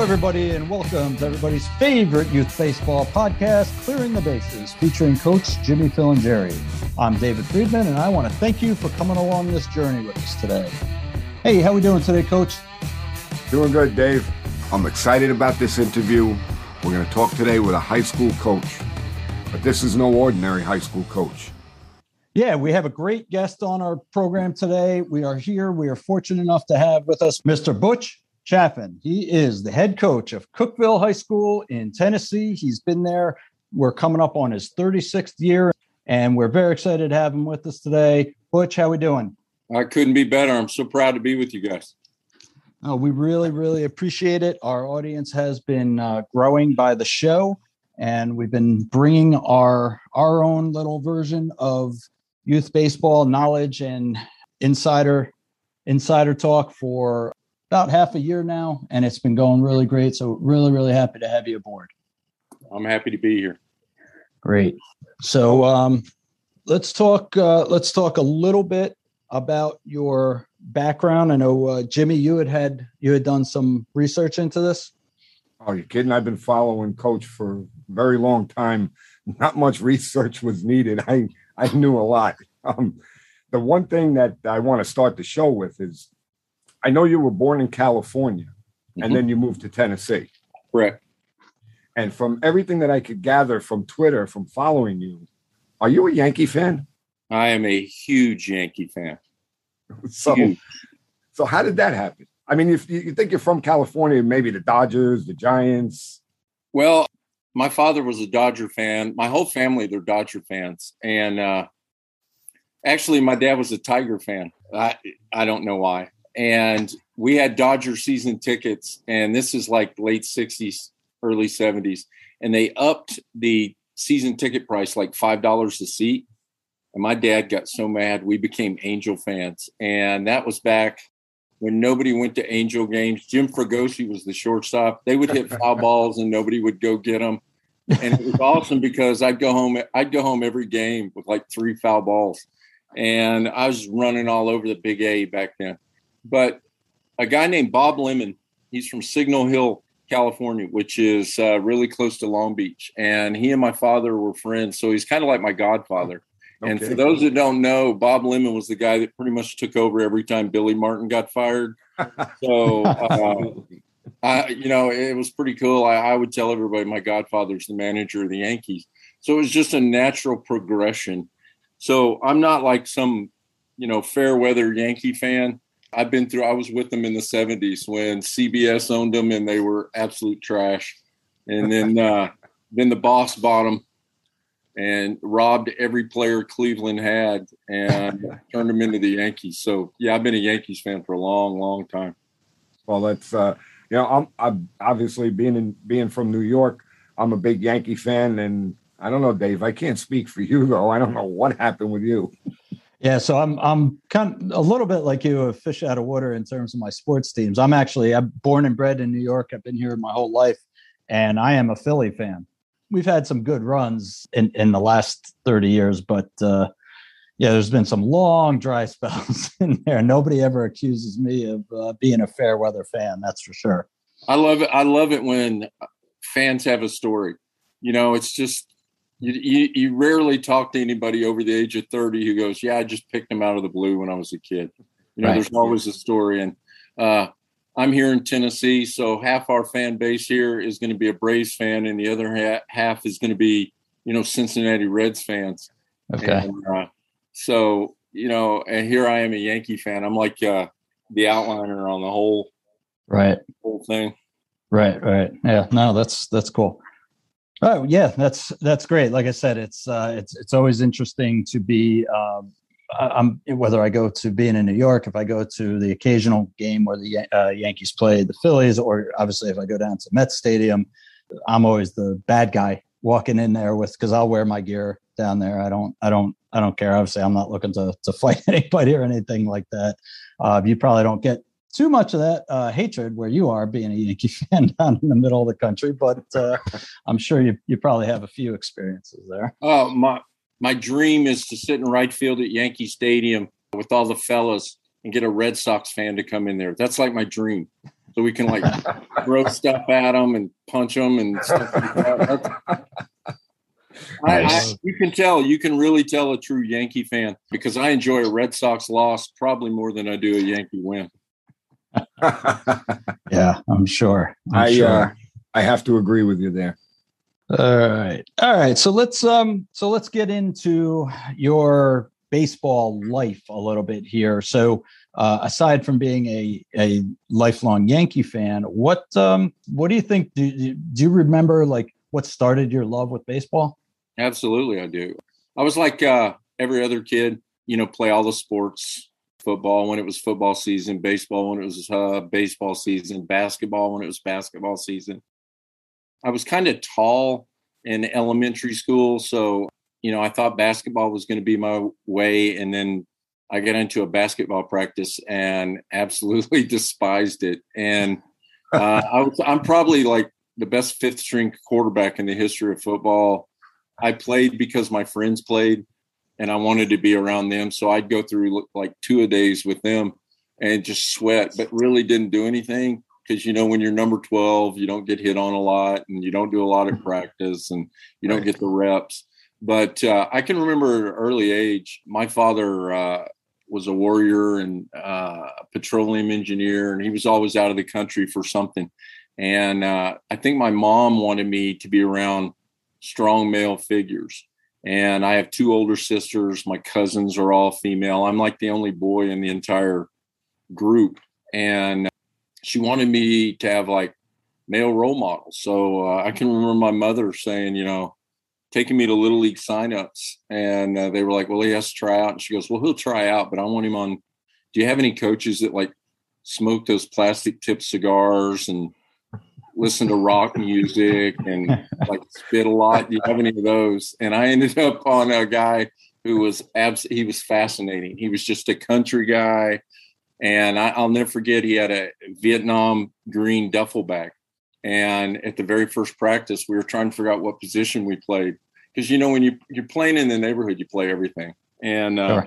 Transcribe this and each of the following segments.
everybody, and welcome to everybody's favorite youth baseball podcast, Clearing the Bases, featuring Coach Jimmy, Phil, and Jerry. I'm David Friedman, and I want to thank you for coming along this journey with us today. Hey, how we doing today, Coach? Doing good, Dave. I'm excited about this interview. We're going to talk today with a high school coach, but this is no ordinary high school coach. Yeah, we have a great guest on our program today. We are fortunate enough to have with us Mr. Butch Chaffin. He is the head coach of Cookeville High School in Tennessee. He's been there. We're coming up on his 36th year, and we're very excited to have him with us today. Butch, how we doing? I couldn't be better. I'm so proud to be with you guys. Oh, we really, really appreciate it. Our audience has been growing by the show, and we've been bringing our own little version of youth baseball knowledge and insider talk for about half a year now, and it's been going really great. So really, really happy to have you aboard. I'm happy to be here. Great. So let's talk a little bit about your background. I know Jimmy, you had done some research into this. Oh, you're kidding? I've been following Coach for a very long time. Not much research was needed. I knew a lot. The one thing that I want to start the show with is, I know you were born in California, and then you moved to Tennessee. Correct. And from everything that I could gather from Twitter, from following you, are you a Yankee fan? I am a huge Yankee fan. So how did that happen? I mean, if you think you're from California, maybe the Dodgers, the Giants. Well, my father was a Dodger fan. My whole family, they're Dodger fans. And actually, my dad was a Tiger fan. I don't know why. And we had Dodger season tickets, and this is like late 60s, early 70s. And they upped the season ticket price like $5 a seat. And my dad got so mad, we became Angel fans. And that was back when nobody went to Angel games. Jim Fregosi was the shortstop. They would hit foul balls and nobody would go get them. And it was awesome because I'd go home every game with like 3 foul balls. And I was running all over the Big A back then. But a guy named Bob Lemon, he's from Signal Hill, California, which is really close to Long Beach. And he and my father were friends. So he's kind of like my godfather. Okay. And for those that don't know, Bob Lemon was the guy that pretty much took over every time Billy Martin got fired. So, it was pretty cool. I would tell everybody my godfather's the manager of the Yankees. So it was just a natural progression. So I'm not like some, fair weather Yankee fan. I was with them in the 70s when CBS owned them and they were absolute trash. And then the boss bought them and robbed every player Cleveland had and turned them into the Yankees. So, yeah, I've been a Yankees fan for a long, long time. Well, that's, I'm obviously being from New York, I'm a big Yankee fan. And I don't know, Dave, I can't speak for you, though. I don't know what happened with you. Yeah, so I'm kind of a little bit like you, a fish out of water in terms of my sports teams. I'm born and bred in New York. I've been here my whole life, and I am a Philly fan. We've had some good runs in the last 30 years, but there's been some long dry spells in there. Nobody ever accuses me of being a fair weather fan. That's for sure. I love it. I love it when fans have a story. It's just, you rarely talk to anybody over the age of 30 who goes, yeah, I just picked him out of the blue when I was a kid. Right. There's always a story. And I'm here in Tennessee, so half our fan base here is going to be a Braves fan, and the other half is going to be, Cincinnati Reds fans. Okay. And, and here I am a Yankee fan. I'm like the outliner on the whole thing. Right. Yeah, no, that's cool. Oh yeah, that's great. Like I said, it's always interesting to be. Whether I go to being in New York, if I go to the occasional game where the Yankees play the Phillies, or obviously if I go down to Mets Stadium, I'm always the bad guy walking in there because I'll wear my gear down there. I don't care. Obviously, I'm not looking to fight anybody or anything like that. You probably don't get too much of that hatred where you are being a Yankee fan down in the middle of the country, but I'm sure you probably have a few experiences there. Oh, my dream is to sit in right field at Yankee Stadium with all the fellas and get a Red Sox fan to come in there. That's like my dream. so we can like throw stuff at them and punch them and stuff like that. You can really tell a true Yankee fan because I enjoy a Red Sox loss probably more than I do a Yankee win. Yeah, I'm sure. I have to agree with you there. All right. So let's get into your baseball life a little bit here. So aside from being a lifelong Yankee fan, what do you think? Do you remember like what started your love with baseball? Absolutely, I do. I was like every other kid, play all the sports, football when it was football season, baseball when it was baseball season, basketball when it was basketball season. I was kind of tall in elementary school, so, I thought basketball was going to be my way. And then I got into a basketball practice and absolutely despised it. And I'm probably like the best fifth string quarterback in the history of football. I played because my friends played and I wanted to be around them. So I'd go through like 2-a-days with them and just sweat, but really didn't do anything because, when you're number 12, you don't get hit on a lot and you don't do a lot of practice and you don't get the reps. But I can remember at an early age, my father was a warrior and a petroleum engineer, and he was always out of the country for something. And I think my mom wanted me to be around strong male figures. And I have 2 older sisters. My cousins are all female. I'm like the only boy in the entire group. And she wanted me to have like male role models. So I can remember my mother saying, taking me to Little League signups. And they were like, well, he has to try out. And she goes, well, he'll try out, but I want him on. Do you have any coaches that like smoke those plastic tip cigars and listen to rock music and like spit a lot? Do you have any of those? And I ended up on a guy who was he was fascinating. He was just a country guy. And I'll never forget, he had a Vietnam green duffel bag. And at the very first practice, we were trying to figure out what position we played. Because, when you're playing in the neighborhood, you play everything. And Sure.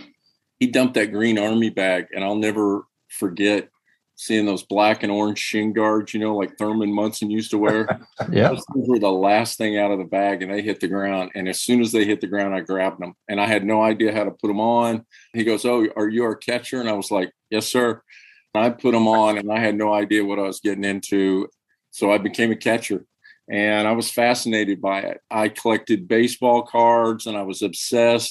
He dumped that green Army bag. And I'll never forget seeing those black and orange shin guards, like Thurman Munson used to wear. Yeah. Those things were the last thing out of the bag, and they hit the ground. And as soon as they hit the ground, I grabbed them. And I had no idea how to put them on. He goes, oh, are you our catcher? And I was like, yes, sir. And I put them on, and I had no idea what I was getting into. So I became a catcher, and I was fascinated by it. I collected baseball cards, and I was obsessed,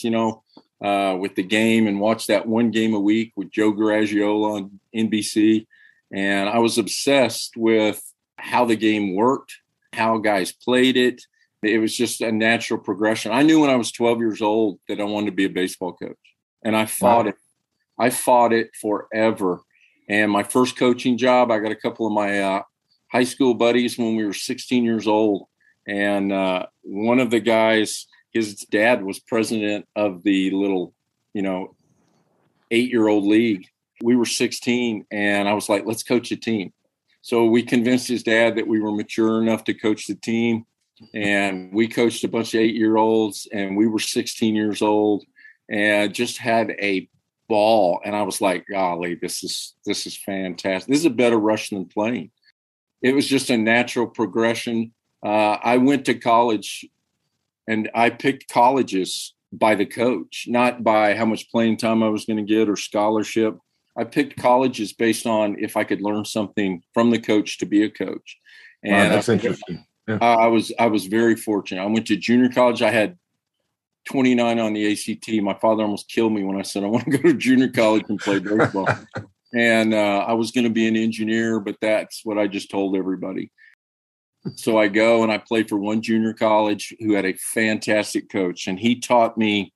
with the game, and watched that one game a week with Joe Garagiola on NBC. And I was obsessed with how the game worked, how guys played it. It was just a natural progression. I knew when I was 12 years old that I wanted to be a baseball coach, and I fought it. I fought it forever. And my first coaching job, I got a couple of my high school buddies when we were 16 years old. And one of the guys, his dad was president of the little, 8-year-old league. We were 16, and I was like, let's coach a team. So we convinced his dad that we were mature enough to coach the team. And we coached a bunch of 8-year-olds, and we were 16 years old and just had a ball. And I was like, golly, this is fantastic. This is a better rush than playing. It was just a natural progression. I went to college, and I picked colleges by the coach, not by how much playing time I was going to get or scholarship. I picked colleges based on if I could learn something from the coach to be a coach. And wow, that's interesting. Yeah. I was very fortunate. I went to junior college. I had 29 on the ACT. My father almost killed me when I said I want to go to junior college and play baseball. And I was going to be an engineer, but that's what I just told everybody. So I go and I play for one junior college who had a fantastic coach, and he taught me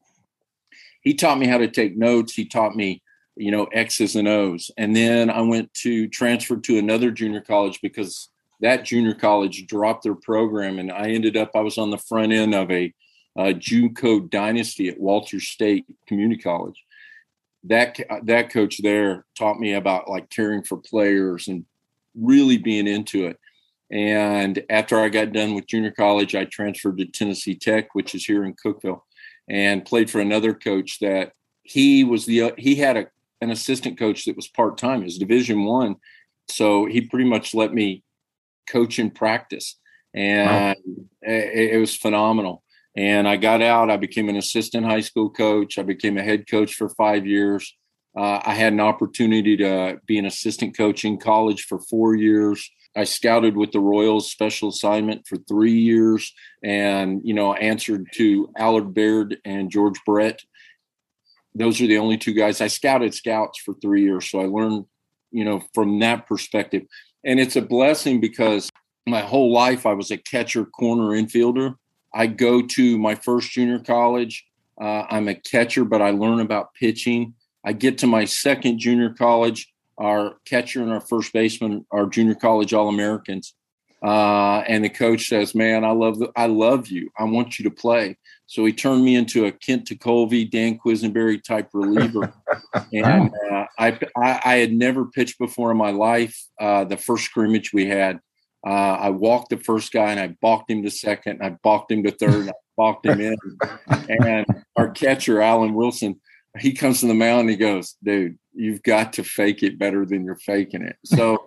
how to take notes. He taught me, X's and O's. And then I went to transfer to another junior college because that junior college dropped their program. And I was on the front end of a JUCO dynasty at Walters State Community College. That coach there taught me about like caring for players and really being into it. And after I got done with junior college, I transferred to Tennessee Tech, which is here in Cookeville, and played for another coach that he had an assistant coach that was part-time. His Division I So he pretty much let me coach in practice, and it was phenomenal. And I got out. I became an assistant high school coach. I became a head coach for 5 years. I had an opportunity to be an assistant coach in college for 4 years. I scouted with the Royals special assignment for 3 years, and, answered to Allard Baird and George Brett. Those are the only two guys. I scouted scouts for 3 years. So I learned, from that perspective. And it's a blessing because my whole life I was a catcher, corner, infielder. I go to my first junior college. I'm a catcher, but I learn about pitching. I get to my second junior college. Our catcher and our first baseman are junior college All-Americans. And the coach says, "Man, I love you. I want you to play." So he turned me into a Kent Tekulve, Dan Quisenberry type reliever. And I had never pitched before in my life. The first scrimmage we had, I walked the first guy and I balked him to second. And I balked him to third. And I balked him in. And our catcher, Alan Wilson, he comes to the mound and he goes, "Dude, you've got to fake it better than you're faking it." So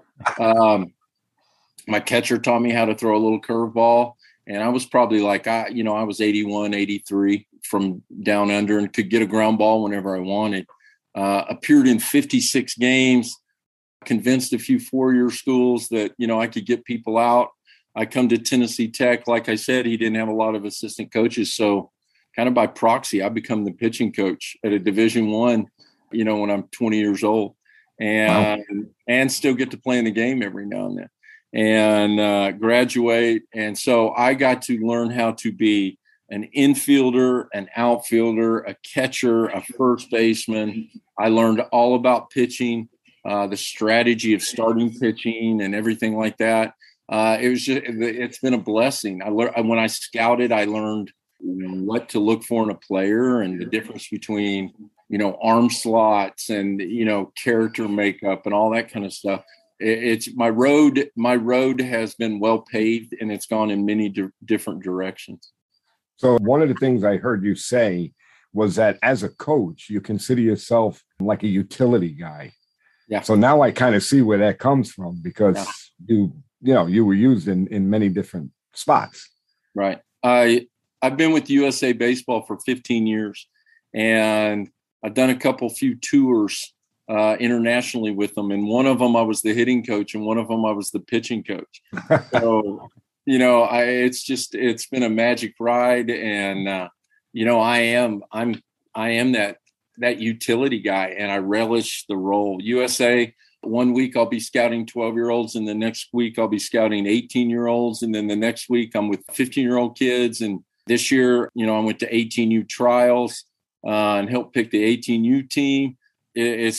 my catcher taught me how to throw a little curveball. And I was probably like, I was 81, 83 from down under and could get a ground ball whenever I wanted. Appeared in 56 games, convinced a few four-year schools that, I could get people out. I come to Tennessee Tech. Like I said, he didn't have a lot of assistant coaches. So kind of by proxy, I become the pitching coach at a Division I, when I'm 20 years old, and still get to play in the game every now and then. And graduate. And so I got to learn how to be an infielder, an outfielder, a catcher, a first baseman. I learned all about pitching, the strategy of starting pitching and everything like that. It's been a blessing. When I scouted, I learned what to look for in a player and the difference between, arm slots and, character makeup and all that kind of stuff. It's my road. My road has been well paved, and it's gone in many different directions. So one of the things I heard you say was that as a coach, you consider yourself like a utility guy. Yeah. So now I kind of see where that comes from because you were used in many different spots. Right. I've been with USA Baseball for 15 years, and I've done a few tours internationally with them. And one of them I was the hitting coach and one of them I was the pitching coach. So, it's been a magic ride. And, I am that utility guy, and I relish the role. USA, 1 week I'll be scouting 12-year-olds, and the next week I'll be scouting 18-year-olds. And then the next week I'm with 15-year-old kids. And this year, I went to 18U trials and helped pick the 18U team. It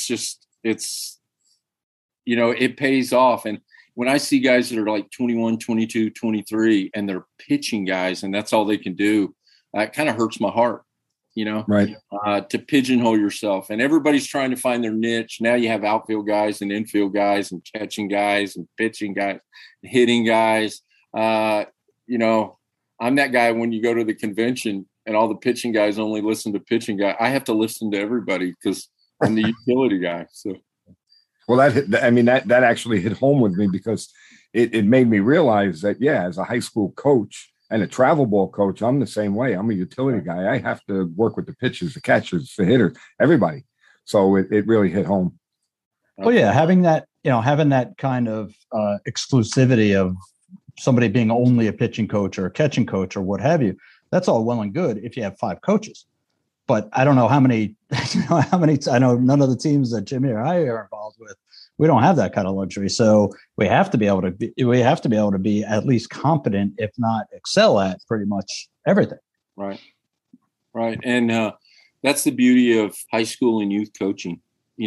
pays off. And when I see guys that are like 21, 22, 23, and they're pitching guys, and that's all they can do, it kind of hurts my heart, right. To pigeonhole yourself. And everybody's trying to find their niche. Now you have outfield guys and infield guys and catching guys and pitching guys, hitting guys. I'm that guy when you go to the convention and all the pitching guys only listen to pitching guy. I have to listen to everybody because I'm the utility guy. So, well, that actually hit home with me because it made me realize that, as a high school coach and a travel ball coach, I'm the same way. I'm a utility guy. I have to work with the pitchers, the catchers, the hitters, everybody. So it really hit home. Well, yeah, having that kind of exclusivity of somebody being only a pitching coach or a catching coach or what have you, that's all well and good if you have 5 coaches. But I don't know how many, I know none of the teams that Jimmy or I are involved with, we don't have that kind of luxury. So we have to be able to be at least competent, if not excel at pretty much everything. Right. Right. And that's the beauty of high school and youth coaching.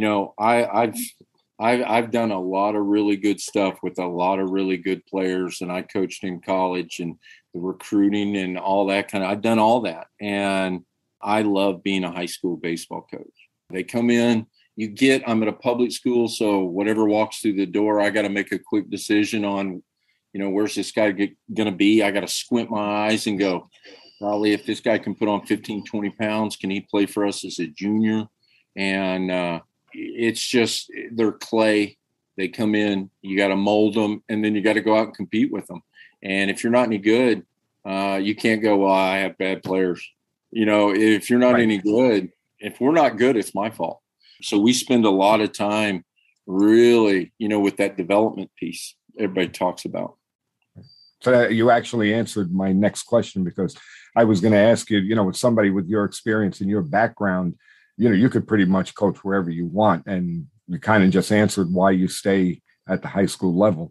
I've done a lot of really good stuff with a lot of really good players, and I coached in college and the recruiting and all that I've done all that. And I love being a high school baseball coach. They come in, I'm at a public school, so whatever walks through the door, I got to make a quick decision on, where's this guy going to be? I got to squint my eyes and go, probably if this guy can put on 15, 20 pounds, can he play for us as a junior? And it's just, they're clay. They come in, you got to mold them, and then you got to go out and compete with them. And if you're not any good, you can't go, well, I have bad players. If you're not any good, if we're not good, it's my fault. So we spend a lot of time really, with that development piece everybody talks about. So you actually answered my next question, because I was going to ask you, with somebody with your experience and your background, you could pretty much coach wherever you want. And you kind of just answered why you stay at the high school level.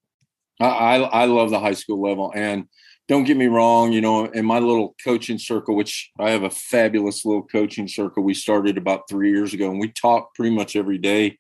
I love the high school level. And don't get me wrong, in my little coaching circle, which I have a fabulous little coaching circle we started about 3 years ago, and we talk pretty much every day.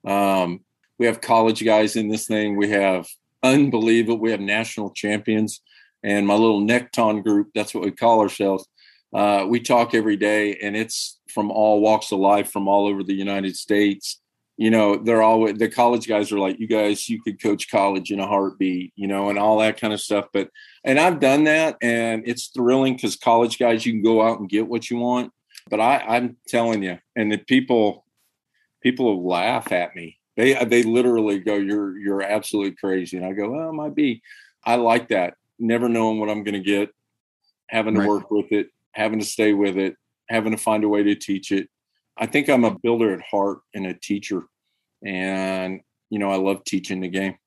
We have college guys in this thing. We have unbelievable. We have national champions. And my little Necton group, that's what we call ourselves. We talk every day, and it's from all walks of life, from all over the United States. They're always, the college guys are like, you could coach college in a heartbeat, and all that kind of stuff. And I've done that, and it's thrilling because college guys, you can go out and get what you want. But I'm telling you, and the people laugh at me. They literally go, you're absolutely crazy. And I go, well, it might be. I like that. Never knowing what I'm going to get, having to work with it, having to stay with it, having to find a way to teach it. I think I'm a builder at heart and a teacher. And, I love teaching the game.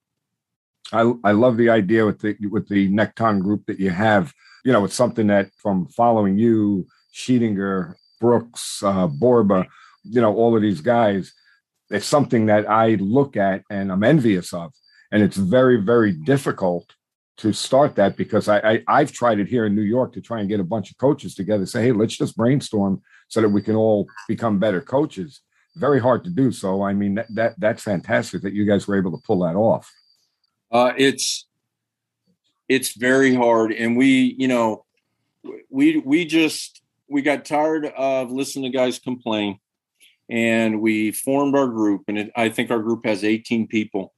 I love the idea with the Necton group that you have. It's something that, from following you, Sheetinger, Brooks, Borba, all of these guys, it's something that I look at and I'm envious of. And it's very, very difficult to start that, because I've tried it here in New York to try and get a bunch of coaches together, say, hey, let's just brainstorm so that we can all become better coaches. Very hard to do. So, I mean, that's fantastic that you guys were able to pull that off. It's very hard. And we got tired of listening to guys complain, and we formed our group. And I think our group has 18 people,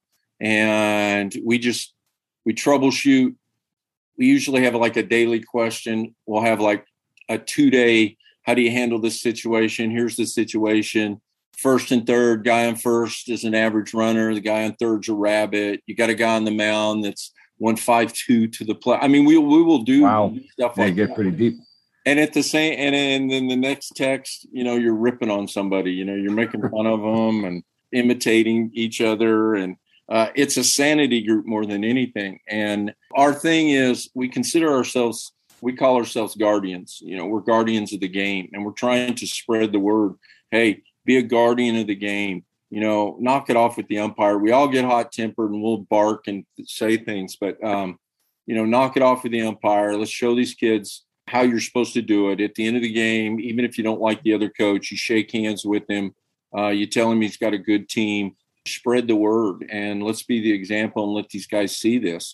and we troubleshoot. We usually have like a daily question. We'll have like a 2-day, how do you handle this situation? Here's the situation. First and third, guy on first is an average runner. The guy on third's a rabbit. You got a guy on the mound that's 1.52 to the play. I mean, we will do stuff like that. Get pretty deep. And at the same, and then the next text, you're ripping on somebody. You're making fun of them and imitating each other, and it's a sanity group more than anything. And our thing is, we call ourselves guardians. We're guardians of the game, and we're trying to spread the word. Hey, be a guardian of the game. Knock it off with the umpire. We all get hot tempered and we'll bark and say things, but knock it off with the umpire. Let's show these kids how you're supposed to do it. At the end of the game, even if you don't like the other coach, you shake hands with him. You tell him he's got a good team. Spread the word, and let's be the example and let these guys see this,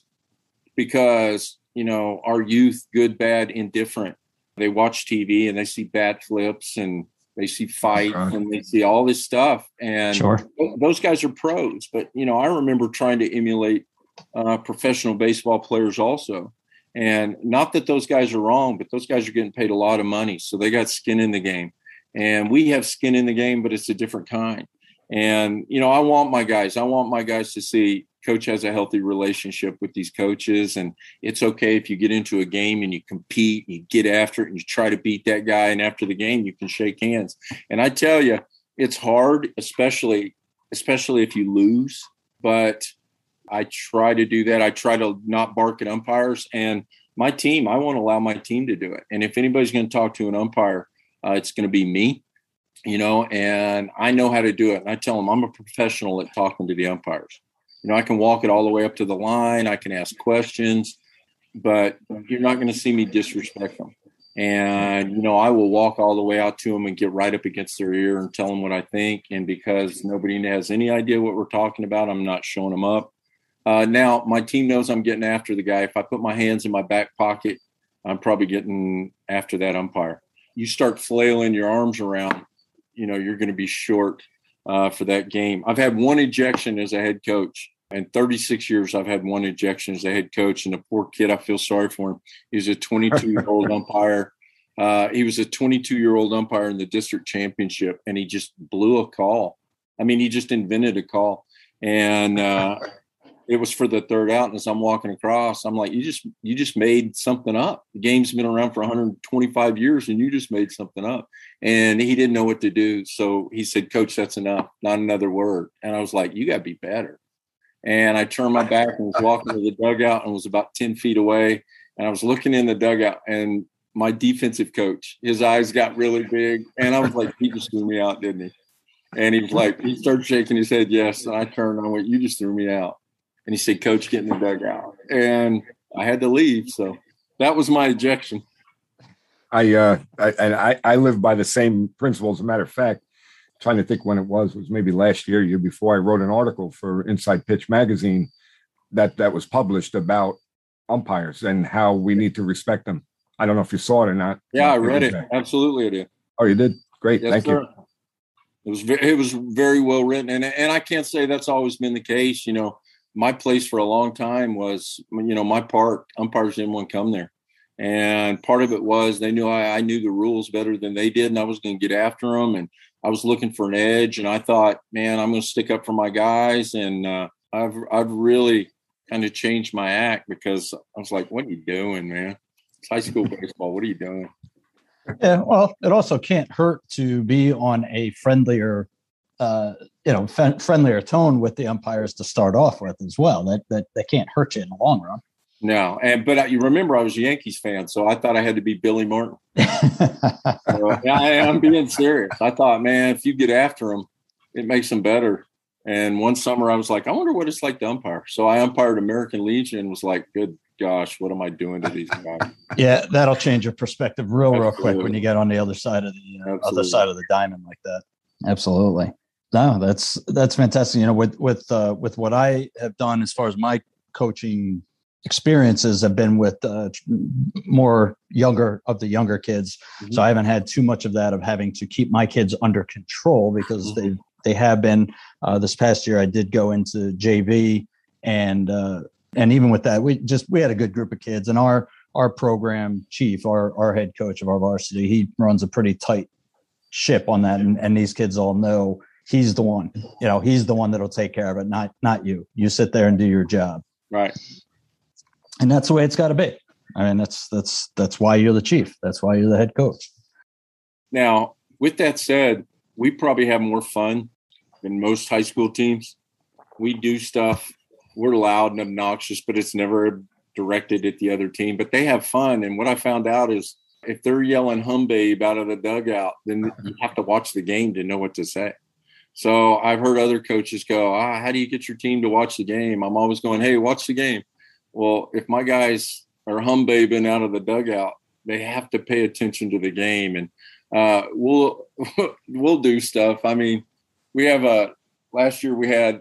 because our youth, good, bad, indifferent, they watch TV and they see bat flips and they see fights and they see all this stuff, and those guys are pros. But I remember trying to emulate professional baseball players also, and not that those guys are wrong, but those guys are getting paid a lot of money, so they got skin in the game, and we have skin in the game, but it's a different kind. And, I want my guys to see coach has a healthy relationship with these coaches. And it's okay if you get into a game and you compete, and you get after it and you try to beat that guy. And after the game, you can shake hands. And I tell you, it's hard, especially if you lose. But I try to do that. I try to not bark at umpires. And my team, I won't allow my team to do it. And if anybody's going to talk to an umpire, it's going to be me. And I know how to do it. And I tell them I'm a professional at talking to the umpires. I can walk it all the way up to the line. I can ask questions, but you're not going to see me disrespect them. And, I will walk all the way out to them and get right up against their ear and tell them what I think. And because nobody has any idea what we're talking about, I'm not showing them up. Now, my team knows I'm getting after the guy. If I put my hands in my back pocket, I'm probably getting after that umpire. You start flailing your arms around, you're going to be short for that game. I've had one ejection as a head coach. In 36 years, I've had one ejection as a head coach. And the poor kid, I feel sorry for him. He's a 22-year-old umpire. He was a 22-year-old umpire in the district championship, and he just blew a call. I mean, he just invented a call. And it was for the third out. And as I'm walking across, I'm like, you just made something up. The game's been around for 125 years and you just made something up. And he didn't know what to do. So he said, Coach, that's enough. Not another word. And I was like, you got to be better. And I turned my back and was walking to the dugout and was about 10 feet away. And I was looking in the dugout, and my defensive coach, his eyes got really big. And I was like, he just threw me out, didn't he? And he was like, he started shaking his head, yes. And I turned and I went, you just threw me out. And he said, Coach, get in the dugout. And I had to leave. So that was my ejection. I live by the same principle. As a matter of fact, trying to think when it was maybe last year, year before, I wrote an article for Inside Pitch magazine that was published about umpires and how we need to respect them. I don't know if you saw it or not. Yeah, I read it. Absolutely, I did. Oh, you did? Great. Yes, Thank sir. you. It was very well written. And I can't say that's always been the case. You know, my place for a long time was, you know, my park, umpires didn't want to come there. And part of it was they knew I knew the rules better than they did, and I was going to get after them. And I was looking for an edge, and I thought, man, I'm going to stick up for my guys. And I've really kind of changed my act, because I was like, what are you doing, man? It's high school baseball. What are you doing? Yeah, well, it also can't hurt to be on a friendlier friendlier tone with the umpires to start off with as well. That can't hurt you in the long run. No, but you remember I was a Yankees fan, so I thought I had to be Billy Martin. So, I'm being serious. I thought, man, if you get after them, it makes them better. And one summer I was like, I wonder what it's like to umpire. So I umpired American Legion and was like, good gosh, what am I doing to these guys? Yeah, that'll change your perspective real quick when you get on the other side of the diamond like that. Absolutely. No, that's fantastic. You know, with what I have done as far as my coaching experiences have been with more younger kids. Mm-hmm. So I haven't had too much of that of having to keep my kids under control, because they have been. This past year I did go into JV, and even with that we had a good group of kids, and our program chief, our head coach of our varsity, he runs a pretty tight ship on that, and these kids all know he's the one. You know, he's the one that'll take care of it, not you. You sit there and do your job. Right. And that's the way it's got to be. I mean, that's why you're the chief. That's why you're the head coach. Now, with that said, we probably have more fun than most high school teams. We do stuff. We're loud and obnoxious, but it's never directed at the other team. But they have fun. And what I found out is if they're yelling "hum babe" out of the dugout, then you have to watch the game to know what to say. So I've heard other coaches go, how do you get your team to watch the game? I'm always going, hey, watch the game. Well, if my guys are hum-babing out of the dugout, they have to pay attention to the game. And we'll do stuff. I mean, we have last year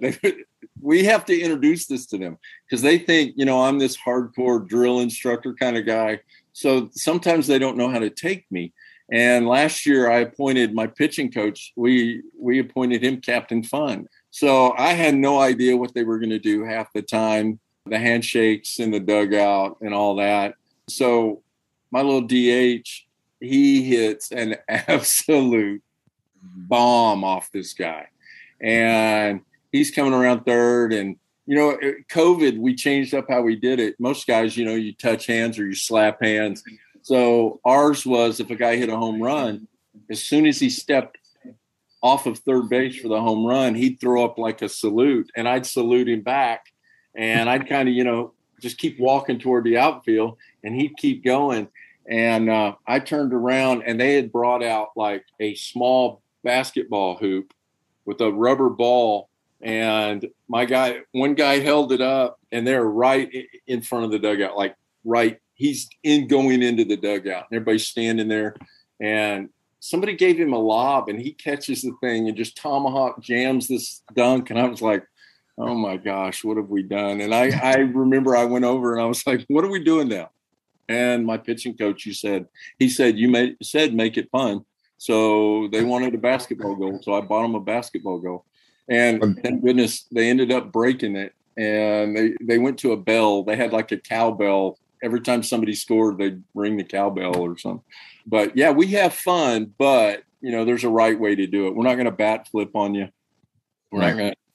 we have to introduce this to them, because they think, you know, I'm this hardcore drill instructor kind of guy. So sometimes they don't know how to take me. And last year I appointed my pitching coach. We appointed him Captain Fun. So I had no idea what they were going to do half the time. The handshakes in the dugout and all that. So my little DH, he hits an absolute bomb off this guy. And he's coming around third. And, you know, COVID, we changed up how we did it. Most guys, you know, you touch hands or you slap hands. So ours was, if a guy hit a home run, as soon as he stepped off of third base for the home run, he'd throw up like a salute, and I'd salute him back. And I'd kind of, you know, just keep walking toward the outfield, and he'd keep going. And I turned around, and they had brought out like a small basketball hoop with a rubber ball. And one guy held it up, and they're right in front of the dugout, like right. He's going into the dugout, and everybody's standing there. And somebody gave him a lob, and he catches the thing and just tomahawk jams this dunk. And I was like, oh my gosh, what have we done? And I remember I went over and I was like, what are we doing now? And my pitching coach, he said, you said make it fun. So they wanted a basketball goal. So I bought them a basketball goal. And thank goodness they ended up breaking it. And they went to a bell. They had like a cowbell. Every time somebody scored, they'd ring the cowbell or something. But yeah, we have fun, but you know, there's a right way to do it. We're not going to bat flip on you. We're not going to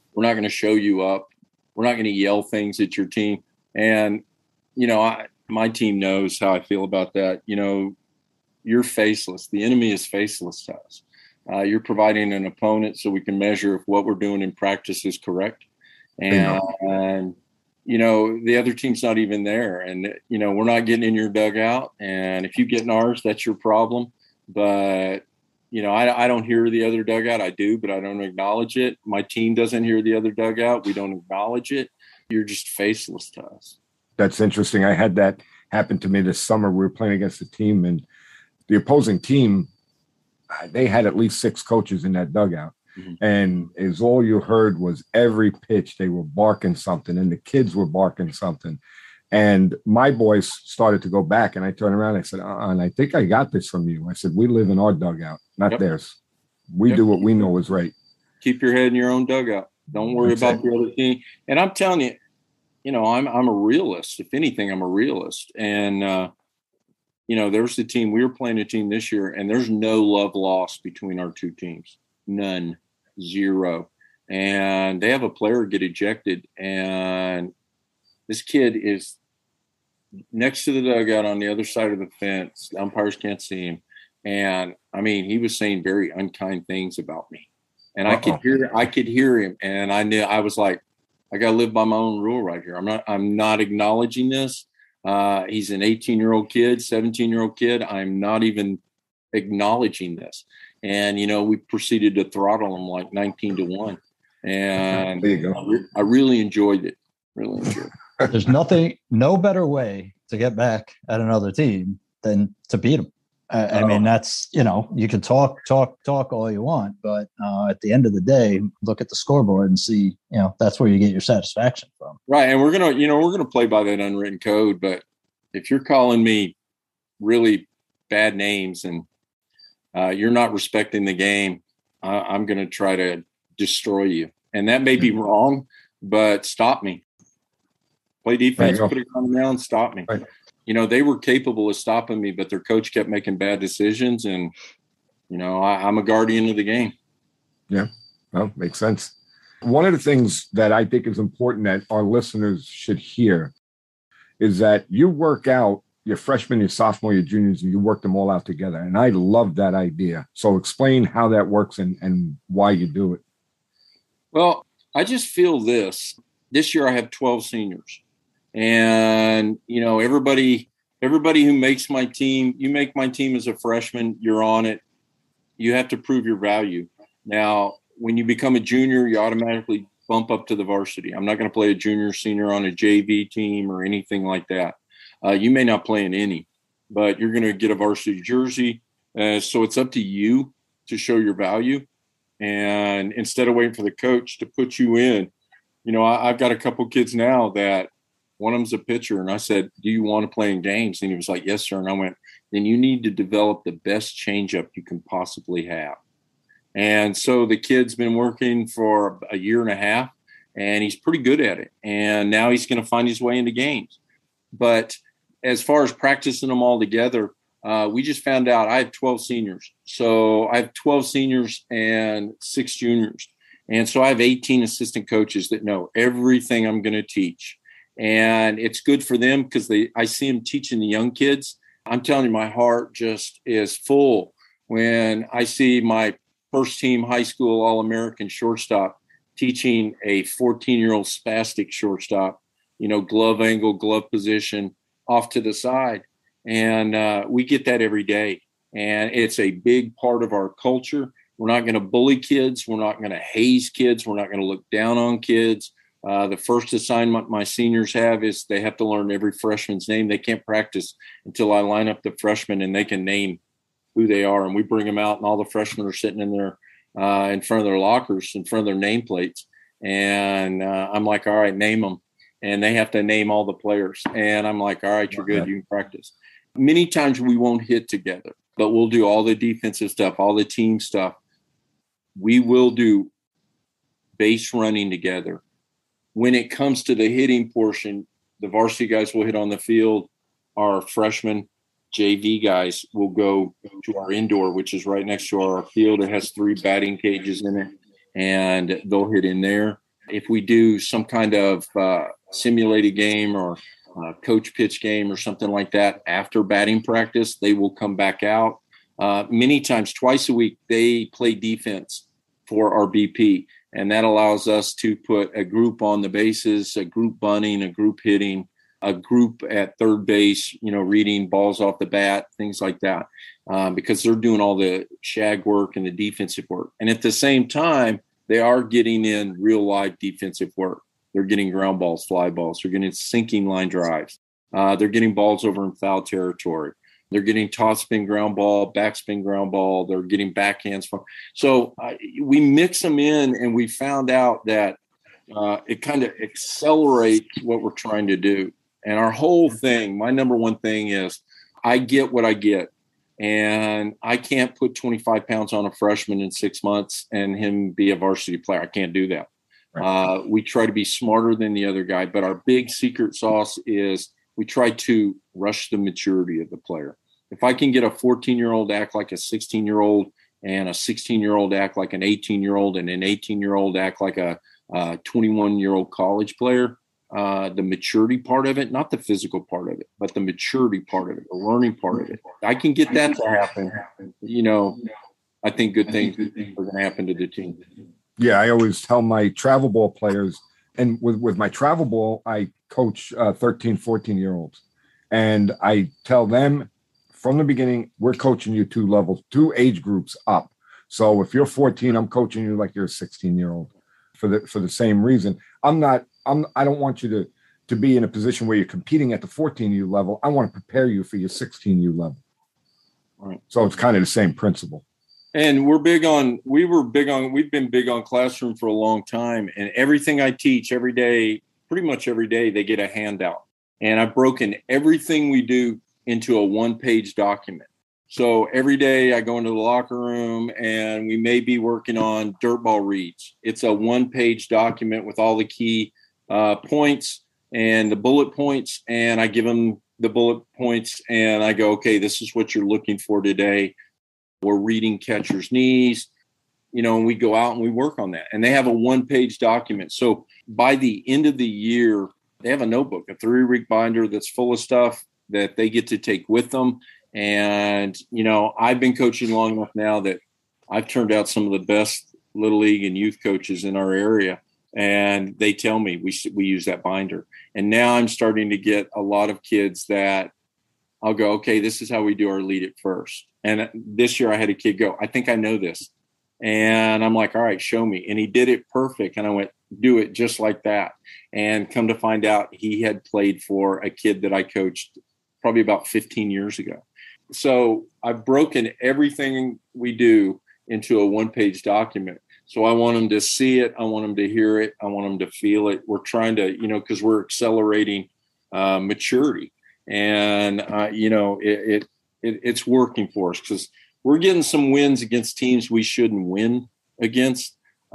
We're not going to show you up. We're not going to yell things at your team. And, my team knows how I feel about that. You're faceless. The enemy is faceless to us. You're providing an opponent so we can measure if what we're doing in practice is correct. And the other team's not even there. And, we're not getting in your dugout. And if you get in ours, that's your problem. But, I don't hear the other dugout. I do, but I don't acknowledge it. My team doesn't hear the other dugout. We don't acknowledge it. You're just faceless to us. That's interesting. I had that happen to me this summer. We were playing against a team, and the opposing team, they had at least 6 coaches in that dugout. Mm-hmm. And as all you heard was every pitch, they were barking something, and the kids were barking something. And my boys started to go back, and I turned around and I said, and I think I got this from you. I said, we live in our dugout, not theirs. We do what we know is right. Keep your head in your own dugout. Don't worry about the other team. And I'm telling you, I'm a realist. If anything, I'm a realist. And, there's the team. We were playing a team this year, and there's no love lost between our two teams. None. 0. And they have a player get ejected, and this kid is next to the dugout on the other side of the fence. The umpires can't see him. And, he was saying very unkind things about me. And I could hear him. And I knew, I was like, I got to live by my own rule right here. I'm not acknowledging this. He's an 18-year-old kid, 17-year-old kid. I'm not even acknowledging this. And, we proceeded to throttle him like 19-1. And there you go. I really enjoyed it. There's no better way to get back at another team than to beat them. I mean, that's, you can talk all you want, but at the end of the day, look at the scoreboard and see, that's where you get your satisfaction from. Right. And we're going to play by that unwritten code. But if you're calling me really bad names and you're not respecting the game, I'm going to try to destroy you. And that may be wrong, but stop me. Play defense, put it on the ground, stop me. Right. They were capable of stopping me, but their coach kept making bad decisions. And, I'm a guardian of the game. Yeah, well, makes sense. One of the things that I think is important that our listeners should hear is that you work out your freshman, your sophomore, your juniors, and you work them all out together. And I love that idea. So explain how that works and why you do it. Well, I just feel this year I have 12 seniors. And, everybody who makes my team, you make my team as a freshman, you're on it. You have to prove your value. Now, when you become a junior, you automatically bump up to the varsity. I'm not going to play a junior, senior on a JV team or anything like that. You may not play in any, but you're going to get a varsity jersey. So it's up to you to show your value. And instead of waiting for the coach to put you in, I've got a couple kids now that one of them's a pitcher. And I said, do you want to play in games? And he was like, yes, sir. And I went, then you need to develop the best changeup you can possibly have. And so the kid's been working for a year and a half, and he's pretty good at it. And now he's going to find his way into games. But as far as practicing them all together, we just found out I have 12 seniors. So I have 12 seniors and 6 juniors. And so I have 18 assistant coaches that know everything I'm going to teach. And it's good for them because I see them teaching the young kids. I'm telling you, my heart just is full when I see my first team high school All-American shortstop teaching a 14-year-old spastic shortstop, glove angle, glove position off to the side. And we get that every day. And it's a big part of our culture. We're not going to bully kids. We're not going to haze kids. We're not going to look down on kids. The first assignment my seniors have is they have to learn every freshman's name. They can't practice until I line up the freshmen and they can name who they are. And we bring them out, and all the freshmen are sitting in there in front of their lockers, in front of their nameplates. And I'm like, all right, name them. And they have to name all the players. And I'm like, all right, you're good. You can practice. Many times we won't hit together, but we'll do all the defensive stuff, all the team stuff. We will do base running together. When it comes to the hitting portion, the varsity guys will hit on the field. Our freshman JV guys will go to our indoor, which is right next to our field. It has 3 batting cages in it, and they'll hit in there. If we do some kind of simulated game or coach pitch game or something like that after batting practice, they will come back out. Many times, twice a week, they play defense for our BP. And that allows us to put a group on the bases, a group bunting, a group hitting, a group at third base, reading balls off the bat, things like that, because they're doing all the shag work and the defensive work. And at the same time, they are getting in real live defensive work. They're getting ground balls, fly balls. They're getting sinking line drives. They're getting balls over in foul territory. They're getting toss spin ground ball, backspin ground ball. They're getting backhands. So we mix them in, and we found out that it kind of accelerates what we're trying to do. And our whole thing, my number one thing is I get what I get. And I can't put 25 pounds on a freshman in 6 months and him be a varsity player. I can't do that. Right. We try to be smarter than the other guy. But our big secret sauce is we try to rush the maturity of the player. If I can get a 14-year-old act like a 16-year-old and a 16-year-old act like an 18-year-old and an 18-year-old act like a 21-year-old college player, the maturity part of it, not the physical part of it, but the maturity part of it, the learning part of it. I can get that to happen. I think good things are going to happen to the team. Yeah, I always tell my travel ball players, and with my travel ball, I coach 13, 14-year-olds. And I tell them from the beginning, we're coaching you 2 levels, 2 age groups up. So if you're 14, I'm coaching you like you're a 16-year-old for the same reason. I don't want you to be in a position where you're competing at the 14U level. I want to prepare you for your 16U level. Right. So it's kind of the same principle. And we've been big on classroom for a long time. And everything I teach every day, pretty much every day, they get a handout. And I've broken everything we do into a 1-page document. So every day I go into the locker room and we may be working on dirt ball reads. It's a 1-page document with all the key points and the bullet points. And I give them the bullet points and I go, okay, this is what you're looking for today. We're reading catcher's knees, and we go out and we work on that. And they have a 1-page document. So by the end of the year, they have a notebook, a 3-week binder that's full of stuff that they get to take with them. And, I've been coaching long enough now that I've turned out some of the best little league and youth coaches in our area. And they tell me we use that binder. And now I'm starting to get a lot of kids that I'll go, okay, this is how we do our lead at first. And this year I had a kid go, I think I know this. And I'm like, all right, show me. And he did it perfect. And I went, do it just like that. And come to find out he had played for a kid that I coached probably about 15 years ago. So I've broken everything we do into a 1-page document. So I want them to see it. I want them to hear it. I want them to feel it. We're trying to, because we're accelerating maturity. And, it's working for us because we're getting some wins against teams we shouldn't win against.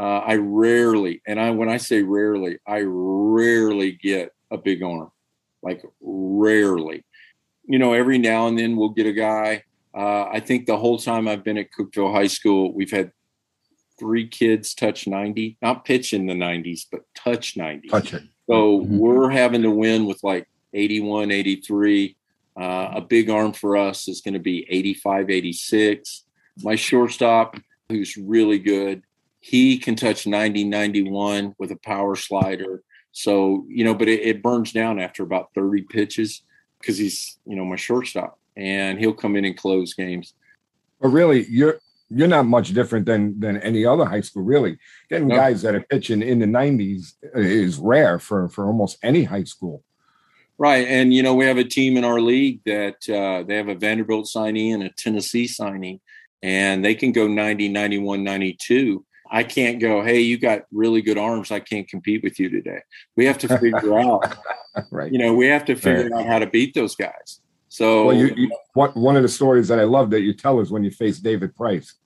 When I say rarely, I rarely get a big arm, like rarely. Every now and then we'll get a guy. I think the whole time I've been at Cookeville High School, we've had 3 kids touch 90, not pitch in the 90s, but touch 90. Touch it. So we're having to win with like 81, 83. A big arm for us is going to be 85, 86. My shortstop, who's really good, he can touch 90, 91 with a power slider. So, but it burns down after about 30 pitches because he's, my shortstop, and he'll come in and close games. But really, you're not much different than any other high school, really. Getting guys that are pitching in the 90s is rare for almost any high school. Right. And, we have a team in our league that they have a Vanderbilt signee and a Tennessee signee, and they can go 90, 91, 92. I can't go, hey, you got really good arms. I can't compete with you today. We have to figure out, right. We have to figure out how to beat those guys. So one of the stories that I love that you tell is when you face David Price.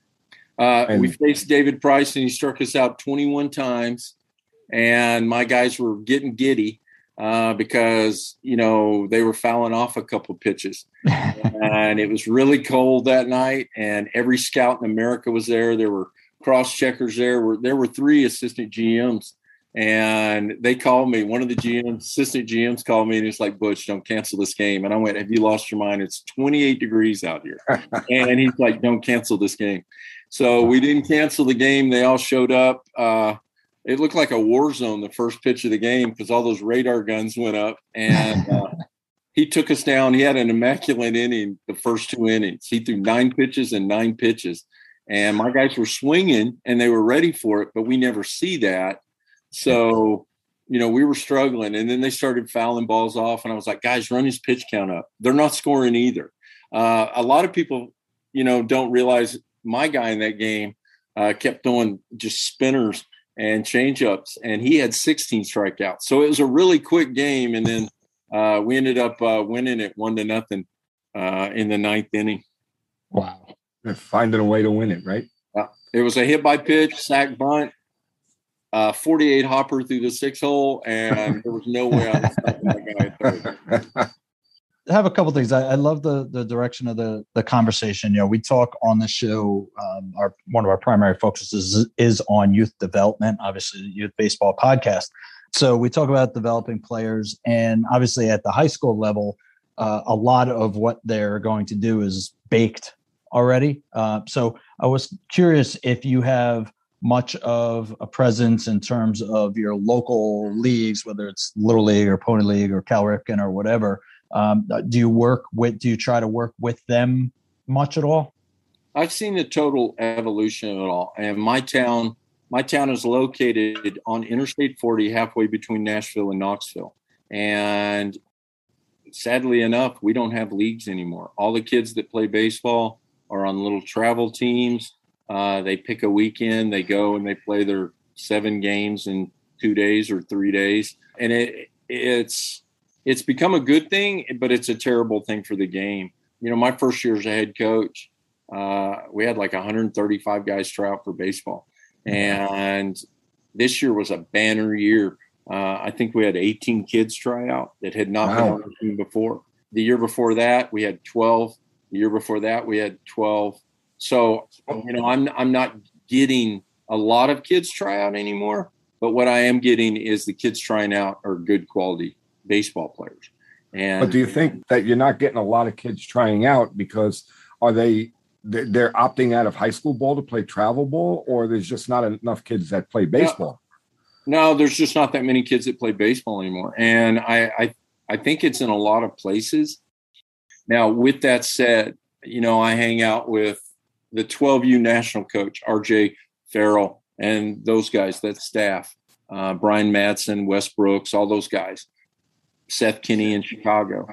We faced David Price and he struck us out 21 times, and my guys were getting giddy. Because, they were fouling off a couple of pitches and it was really cold that night, and every scout in America was there. There were cross checkers there. There were 3 assistant GMs And they called me. One of the GMs, assistant GMs, called me and he's like, "Butch, don't cancel this game." And I went, "Have you lost your mind? It's 28 degrees out here." And he's like, "Don't cancel this game." So we didn't cancel the game. They all showed up. It looked like a war zone the first pitch of the game because all those radar guns went up. And he took us down. He had an immaculate inning the first 2 innings. He threw 9 pitches and 9 pitches. And my guys were swinging and they were ready for it, but we never see that. So, we were struggling. And then they started fouling balls off. And I was like, guys, run his pitch count up. They're not scoring either. A lot of people, don't realize my guy in that game kept throwing just spinners and changeups. And he had 16 strikeouts. So it was a really quick game. And then we ended up winning it 1-0 in the 9th inning. Wow. They're finding a way to win it, right? It was a hit by pitch, sack bunt, 48 hopper through the 6 hole, and there was no way I was stopping that guy at third. I have a couple things. I love the direction of the conversation. We talk on the show. One of our primary focuses is on youth development, obviously the Youth Baseball Podcast. So we talk about developing players, and obviously at the high school level, a lot of what they're going to do is baked already. So I was curious if you have much of a presence in terms of your local leagues, whether it's Little League or Pony League or Cal Ripken or whatever. Do you try to work with them much at all? I've seen the total evolution of it all. And my town is located on Interstate 40, halfway between Nashville and Knoxville. And sadly enough, we don't have leagues anymore. All the kids that play baseball are on little travel teams. They pick a weekend, they go and they play their 7 games in 2 days or 3 days. And it's become a good thing, but it's a terrible thing for the game. My first year as a head coach, we had like 135 guys try out for baseball. And this year was a banner year. I think we had 18 kids try out that had not been on the team before. The year before that, we had 12. The year before that, we had 12. So, I'm not getting a lot of kids try out anymore, but what I am getting is the kids trying out are good quality baseball players. But do you think that you're not getting a lot of kids trying out because they're opting out of high school ball to play travel ball, or there's just not enough kids that play baseball? No, there's just not that many kids that play baseball anymore. And I think it's in a lot of places. Now, with that said, I hang out with the 12U national coach, RJ Farrell, and those guys, that staff, Brian Madsen, Wes Brooks, all those guys, Seth Kinney in Chicago.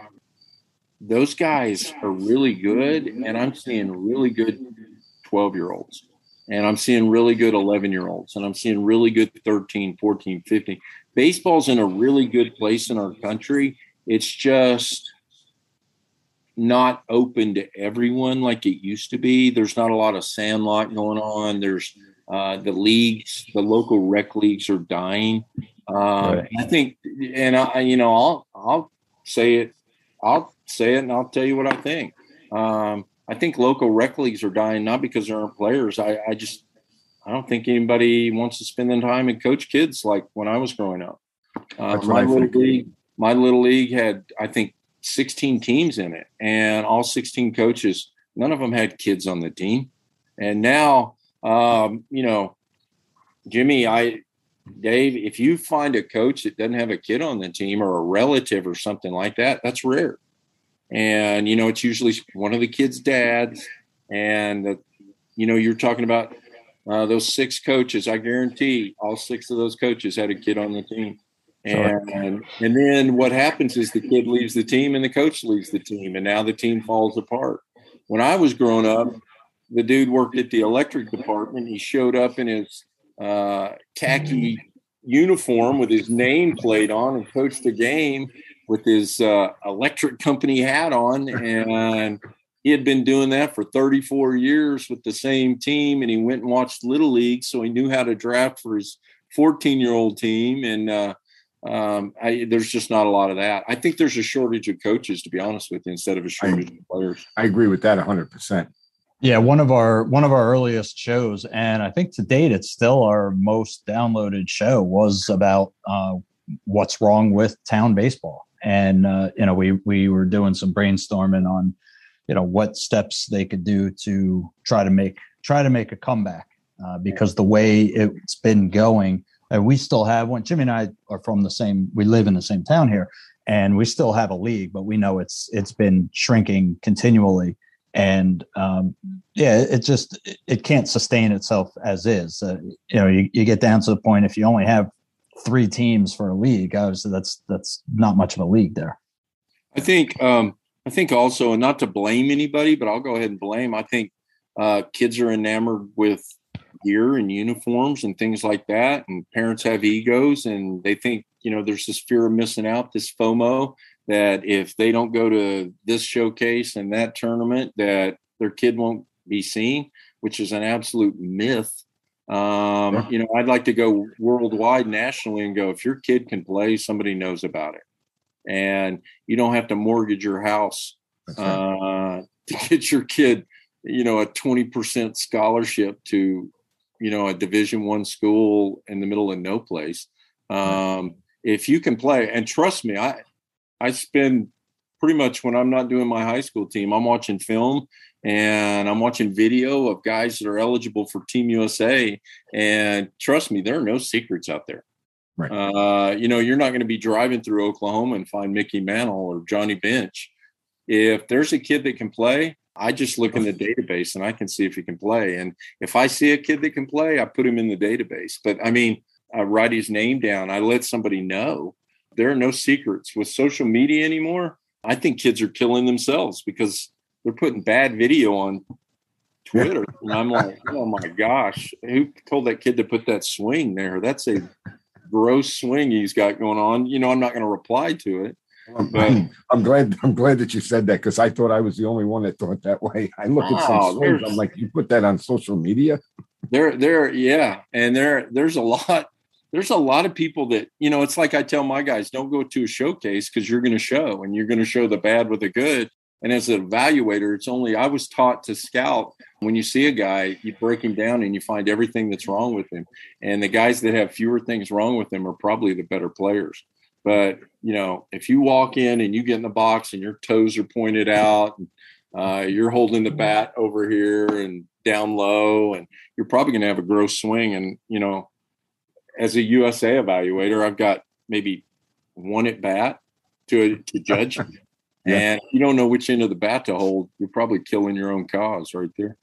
Those guys are really good, and I'm seeing really good 12-year-olds, and I'm seeing really good 11-year-olds, and I'm seeing really good 13, 14, 15. Baseball's in a really good place in our country. It's just not open to everyone like it used to be. There's not a lot of sandlot going on. There's the leagues, the local rec leagues are dying. Right. I think, and I'll say it. I'll say it, and I'll tell you what I think. I think local rec leagues are dying not because there aren't players. I don't think anybody wants to spend the time and coach kids like when I was growing up. My little league had, I think, 16 teams in it, and all 16 coaches, none of them had kids on the team. And now, Jimmy, Dave, if you find a coach that doesn't have a kid on the team or a relative or something like that, that's rare. And, it's usually one of the kids' dads. And, you're talking about those 6 coaches. I guarantee all 6 of those coaches had a kid on the team. And then what happens is the kid leaves the team and the coach leaves the team, and now the team falls apart. When I was growing up, the dude worked at the electric department. He showed up in his khaki uniform with his name plate on and coached the game with his electric company hat on. And he had been doing that for 34 years with the same team. And he went and watched Little League, so he knew how to draft for his 14-year-old team. And there's just not a lot of that. I think there's a shortage of coaches, to be honest with you, instead of a shortage of players. I agree with that 100%. Yeah, one of our earliest shows, and I think to date it's still our most downloaded show, was about what's wrong with town baseball. And we were doing some brainstorming on what steps they could do to try to make a comeback, because the way it's been going, we still have one. Jimmy and I are from we live in the same town here, and we still have a league, but we know it's been shrinking continually. And it can't sustain itself as is. You get down to the point, if you only have 3 teams for a league, obviously that's not much of a league there. I think also, and not to blame anybody, but I'll go ahead and blame. I think kids are enamored with gear and uniforms and things like that, and parents have egos, and they think there's this fear of missing out, this FOMO, that if they don't go to this showcase and that tournament, that their kid won't be seen, which is an absolute myth. I'd like to go worldwide, nationally, and go, if your kid can play, somebody knows about it. And you don't have to mortgage your house to get your kid, a 20% scholarship to, a Division I school in the middle of no place. If you can play, and trust me, I spend pretty much, when I'm not doing my high school team, I'm watching film and I'm watching video of guys that are eligible for Team USA. And trust me, there are no secrets out there. Right. You're not going to be driving through Oklahoma and find Mickey Mantle or Johnny Bench. If there's a kid that can play, I just look in the database and I can see if he can play. And if I see a kid that can play, I put him in the database. But I write his name down. I let somebody know. There are no secrets with social media anymore. I think kids are killing themselves because they're putting bad video on Twitter. And I'm like, oh my gosh, who told that kid to put that swing there? That's a gross swing he's got going on. I'm not going to reply to it. But I'm glad that you said that, because I thought I was the only one that thought that way. I look at some swings, I'm like, you put that on social media? Yeah. And there's a lot. There's a lot of people that, it's like I tell my guys, don't go to a showcase because you're going to show, and you're going to show the bad with the good. And as an evaluator, I was taught to scout. When you see a guy, you break him down and you find everything that's wrong with him. And the guys that have fewer things wrong with them are probably the better players. But, if you walk in and you get in the box and your toes are pointed out, and you're holding the bat over here and down low, and you're probably going to have a gross swing. And, as a USA evaluator, I've got maybe one at bat to judge. Yeah. And if you don't know which end of the bat to hold, you're probably killing your own cause right there.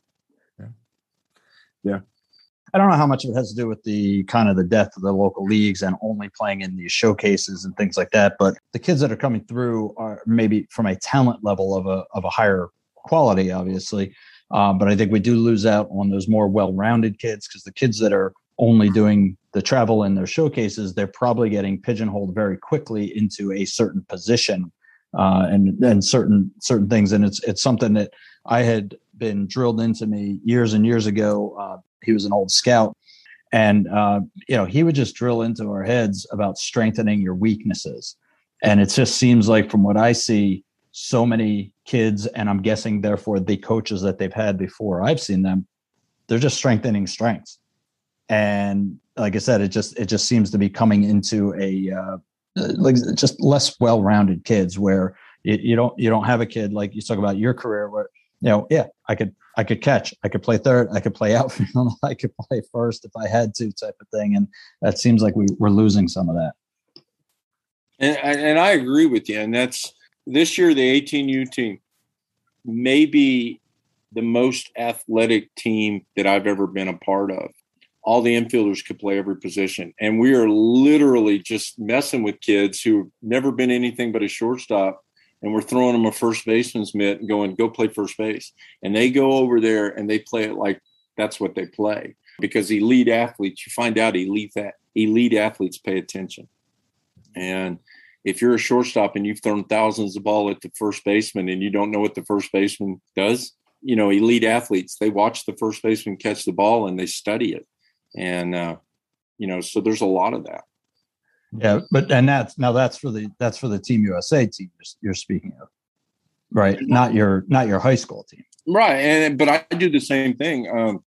Yeah. I don't know how much of it has to do with the kind of the death of the local leagues and only playing in these showcases and things like that. But the kids that are coming through are maybe from a talent level of a higher quality, obviously. But I think we do lose out on those more well-rounded kids, because the kids that are only doing the travel in their showcases, they're probably getting pigeonholed very quickly into a certain position and certain things. And it's something that I had been drilled into me years and years ago. He was an old scout, and he would just drill into our heads about strengthening your weaknesses. And it just seems like, from what I see, so many kids, and I'm guessing therefore the coaches that they've had before I've seen them, they're just strengthening strengths. And like I said, it just seems to be coming into a just less well-rounded kids, where you don't have a kid like you talk about your career where, I could catch, I could play third, I could play outfield, I could play first if I had to, type of thing. And that seems like we're losing some of that. And I agree with you. And that's this year, the 18U team may be the most athletic team that I've ever been a part of. All the infielders could play every position. And we are literally just messing with kids who've never been anything but a shortstop. And we're throwing them a first baseman's mitt and going, go play first base. And they go over there and they play it like that's what they play. Because elite athletes, you find out elite athletes pay attention. And if you're a shortstop and you've thrown thousands of balls at the first baseman and you don't know what the first baseman does, elite athletes, they watch the first baseman catch the ball and they study it. And, so there's a lot of that. Yeah. That's for the Team USA team you're speaking of, right? Not your high school team. Right. But I do the same thing.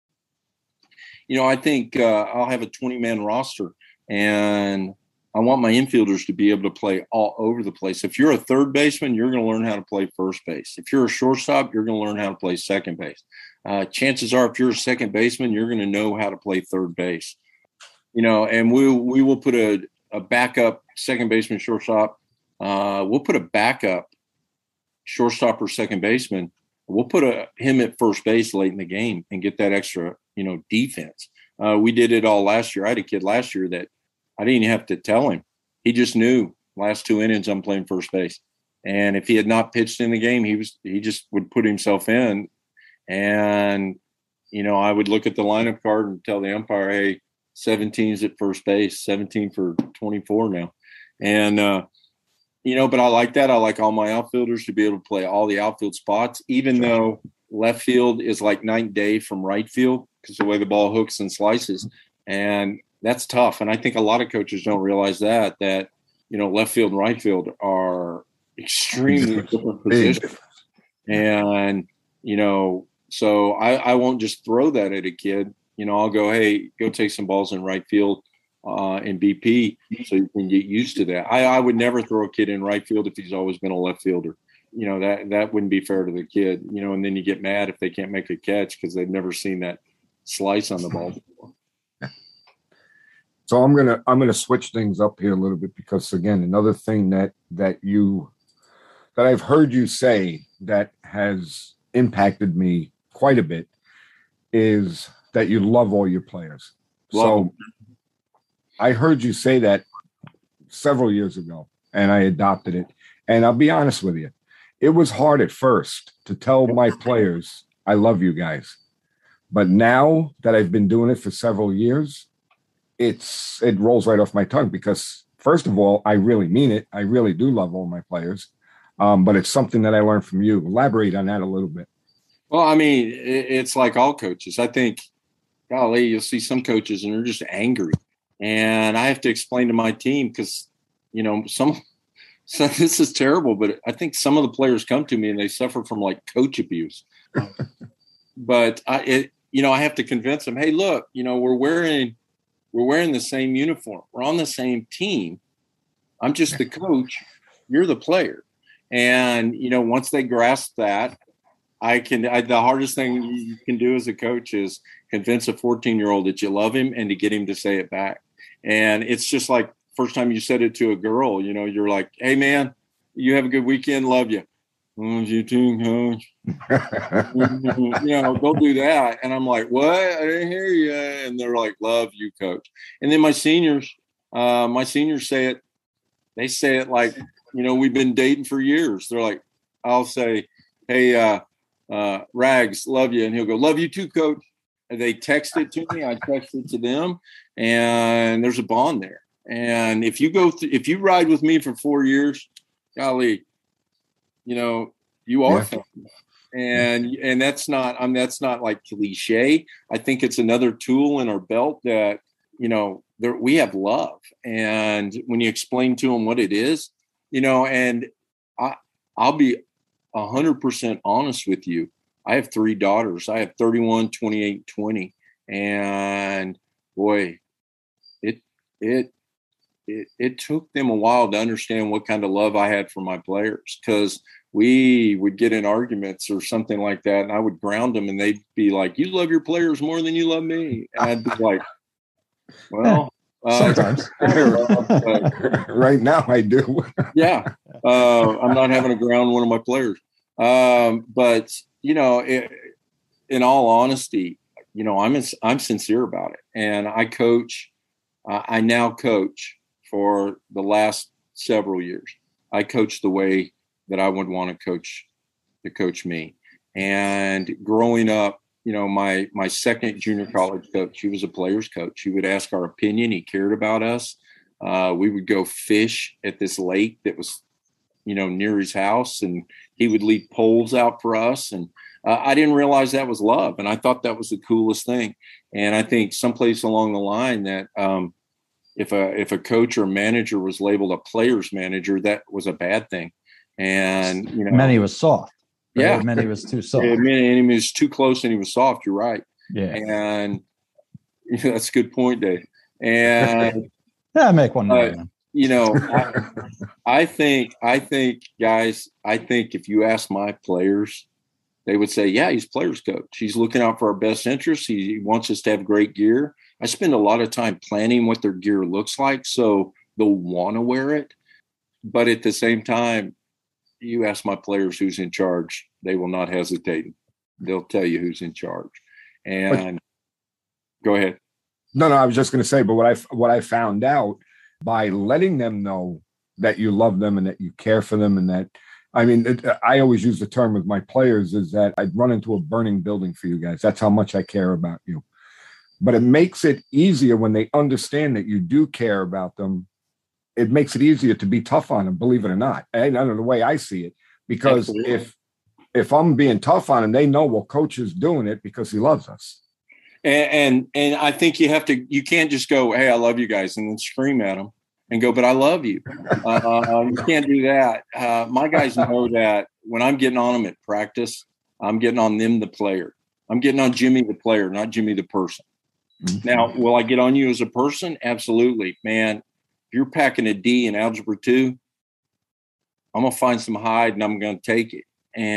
I think I'll have a 20-man roster, and I want my infielders to be able to play all over the place. If you're a third baseman, you're going to learn how to play first base. If you're a shortstop, you're going to learn how to play second base. Chances are, if you're a second baseman, you're going to know how to play third base. And we will put a backup second baseman, shortstop. We'll put a backup shortstop or second baseman. We'll put him at first base late in the game and get that extra, defense. We did it all last year. I had a kid last year that I didn't even have to tell him. He just knew last 2 innings I'm playing first base. And if he had not pitched in the game, he just would put himself in. And, I would look at the lineup card and tell the umpire, hey, 17's at first base, 17 for 24 now. And, but I like that. I like all my outfielders to be able to play all the outfield spots, even though left field is like night and day from right field because the way the ball hooks and slices. And that's tough. And I think a lot of coaches don't realize that, left field and right field are extremely different positions. And, so I won't just throw that at a kid. I'll go, hey, go take some balls in right field in BP so you can get used to that. I would never throw a kid in right field if he's always been a left fielder. That wouldn't be fair to the kid, and then you get mad if they can't make a catch because they've never seen that slice on the ball before. So I'm gonna switch things up here a little bit because again, another thing that I've heard you say that has impacted me quite a bit is that you love all your players. So I heard you say that several years ago and I adopted it. And I'll be honest with you, it was hard at first to tell my players, I love you guys. But now that I've been doing it for several years, it rolls right off my tongue because first of all, I really mean it. I really do love all my players. But it's something that I learned from you. Elaborate on that a little bit. Well, I mean, it's like all coaches. I think, golly, you'll see some coaches and they're just angry. And I have to explain to my team because, so this is terrible, but I think some of the players come to me and they suffer from like coach abuse. But I have to convince them, hey, look, we're wearing the same uniform. We're on the same team. I'm just the coach. You're the player. And, once they grasp that, the hardest thing you can do as a coach is convince a 14-year-old that you love him and to get him to say it back. And it's just like first time you said it to a girl, you're like, hey, man, you have a good weekend. Love you. Love you too, coach. Go do that. And I'm like, what? I didn't hear you. And they're like, love you, coach. And then my seniors say it. They say it like, we've been dating for years. They're like, I'll say, hey, Rags, love you. And he'll go, love you too, coach. And they text it to me. I text it to them. And there's a bond there. And if you ride with me for 4 years, golly, you are family. And that's not like cliche. I think it's another tool in our belt that, we have love. And when you explain to them what it is, and I'll be 100% honest with you. I have 3 daughters. I have 31, 28, 20. And boy, it took them a while to understand what kind of love I had for my players because we would get in arguments or something like that. And I would ground them and they'd be like, you love your players more than you love me. And I'd be like, well, sometimes right now I do. Yeah. I'm not having to ground one of my players. But in all honesty, I'm sincere about it. And I coach, I now coach for the last several years. I coach the way that I would want to coach me. And growing up, my second junior college coach, he was a player's coach. He would ask our opinion. He cared about us. We would go fish at this lake that was, near his house, and he would leave poles out for us. And I didn't realize that was love. And I thought that was the coolest thing. And I think someplace along the line that if a coach or manager was labeled a player's manager, that was a bad thing. And many was soft. Right? Yeah. It meant he was too soft. It meant he was too close and he was soft. You're right. Yeah. And that's a good point, Dave. And yeah, I make one now. I think guys, if you ask my players, they would say, yeah, he's players coach. He's looking out for our best interests. He wants us to have great gear. I spend a lot of time planning what their gear looks like so they'll want to wear it. But at the same time, you ask my players who's in charge, they will not hesitate. They'll tell you who's in charge. And go ahead. No, I was just going to say, but what I found out by letting them know that you love them and that you care for them, and that, I mean, I always use the term with my players is that I'd run into a burning building for you guys. That's how much I care about you. But it makes it easier when they understand that you do care about them. It makes it easier to be tough on them, believe it or not. And I don't know the way I see it, because Absolutely. if I'm being tough on them, they know, well, coach is doing it because he loves us. And I think you can't just go, hey, I love you guys, and then scream at them and go, but I love you. You can't do that. My guys know that when I'm getting on them at practice, I'm getting on them, the player. I'm getting on Jimmy, the player, not Jimmy, the person. Mm-hmm. Now, will I get on you as a person? Absolutely, man. If you're packing a D in Algebra 2, I'm going to find some hide and I'm going to take it.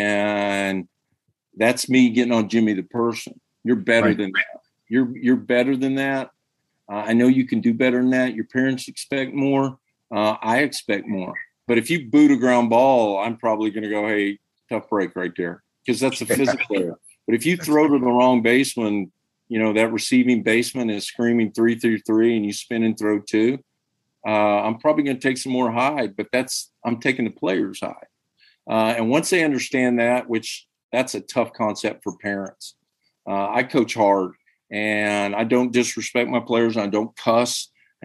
And that's me getting on Jimmy, the person. You're better than that. You're better than that. I know you can do better than that. Your parents expect more. I expect more. But if you boot a ground ball, I'm probably going to go, hey, tough break right there, because that's a physical error. But if you throw to the wrong baseman, that receiving baseman is screaming 3-3-3 and you spin and throw 2, I'm probably going to take some more hide, but I'm taking the player's hide. And once they understand that, which that's a tough concept for parents. I coach hard and I don't disrespect my players. I don't cuss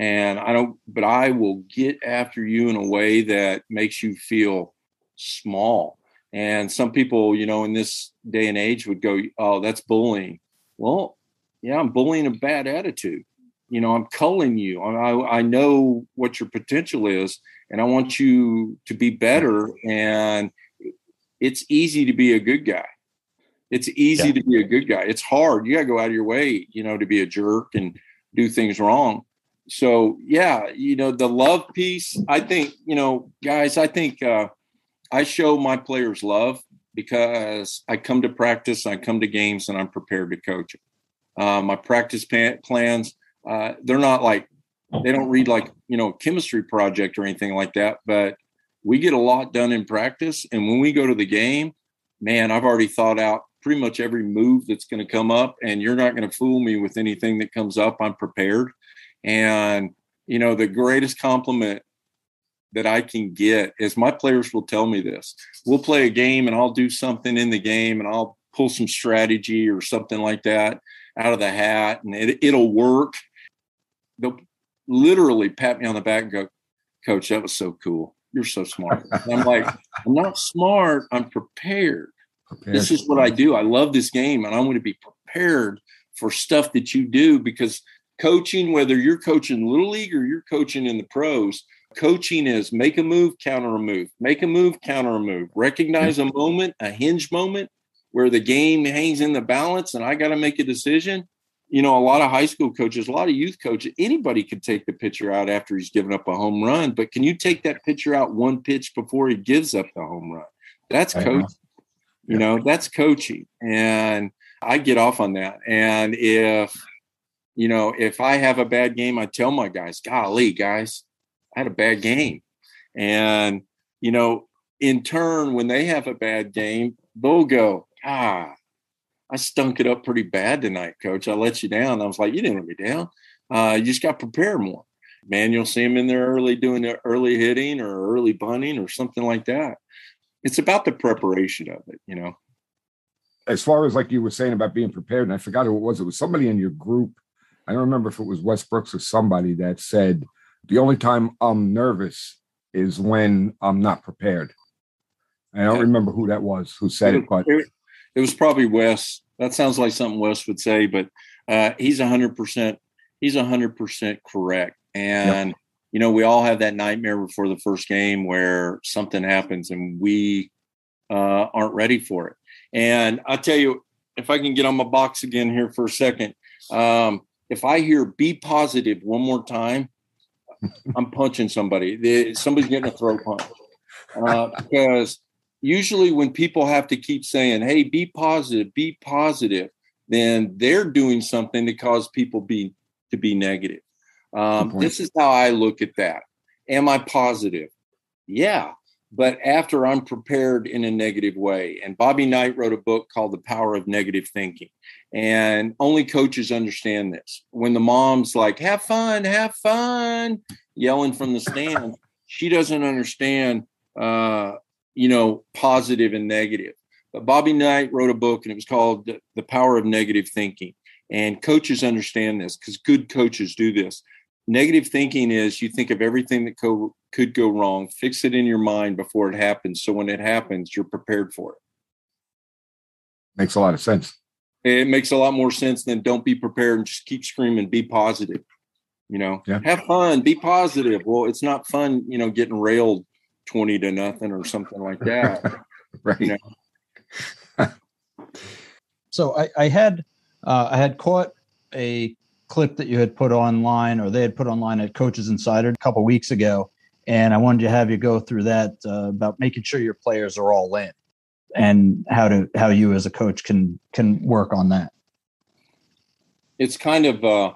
but I will get after you in a way that makes you feel small. And some people, in this day and age would go, oh, that's bullying. Well, yeah, I'm bullying a bad attitude. I'm culling you. I know what your potential is, and I want you to be better. And it's easy to be a good guy. It's easy to be a good guy. It's hard. You got to go out of your way, to be a jerk and do things wrong. So, the love piece, I think, guys, I think I show my players love because I come to practice, I come to games, and I'm prepared to coach them. My practice plans, they're not like, they don't read like, a chemistry project or anything like that, but we get a lot done in practice. And when we go to the game, man, I've already thought out pretty much every move that's going to come up, and you're not going to fool me with anything that comes up. I'm prepared. And, the greatest compliment that I can get is my players will tell me this. We'll play a game and I'll do something in the game and I'll pull some strategy or something like that out of the hat, and it'll work. They'll literally pat me on the back and go, Coach, that was so cool. You're so smart. And I'm like, I'm not smart. I'm prepared. This is what I do. I love this game, and I'm going to be prepared for stuff that you do, because coaching, whether you're coaching Little League or you're coaching in the pros, coaching is make a move, counter a move, make a move, counter a move, recognize a moment, a hinge moment where the game hangs in the balance and I got to make a decision. A lot of high school coaches, a lot of youth coaches, anybody could take the pitcher out after he's given up a home run, but can you take that pitcher out one pitch before he gives up the home run? That's coaching. That's coaching. And I get off on that. And if I have a bad game, I tell my guys, golly, guys, I had a bad game. And, in turn, when they have a bad game, they'll go, I stunk it up pretty bad tonight, Coach. I let you down. I was like, you didn't let me down. You just got to prepare more. Man, you'll see them in there early doing their early hitting or early bunting or something like that. It's about the preparation of it, As far as like you were saying about being prepared, and I forgot who it was. It was somebody in your group. I don't remember if it was Wes Brooks or somebody that said, the only time I'm nervous is when I'm not prepared. I don't remember who that was who said it, but it was probably Wes. That sounds like something Wes would say, but he's 100%. He's 100% correct. And, we all have that nightmare before the first game where something happens and we aren't ready for it. And I tell you, if I can get on my box again here for a second, if I hear be positive one more time, I'm punching somebody. Somebody's getting a throat punch. Because usually when people have to keep saying, hey, be positive, then they're doing something to cause people to be negative. This is how I look at that. Am I positive? Yeah. But after I'm prepared in a negative way. And Bobby Knight wrote a book called The Power of Negative Thinking. And only coaches understand this. When the mom's like, have fun, yelling from the stand, she doesn't understand, positive and negative. But Bobby Knight wrote a book, and it was called The Power of Negative Thinking. And coaches understand this because good coaches do this. Negative thinking is you think of everything that could go wrong, fix it in your mind before it happens. So when it happens, you're prepared for it. Makes a lot of sense. It makes a lot more sense than don't be prepared and just keep screaming, be positive. Have fun, be positive. Well, it's not fun, getting railed 20-0 or something like that. Right. So I had caught a clip that you had put online, or they had put online at Coaches Insider a couple of weeks ago, and I wanted to have you go through that about making sure your players are all in, and how you as a coach can work on that. It's kind of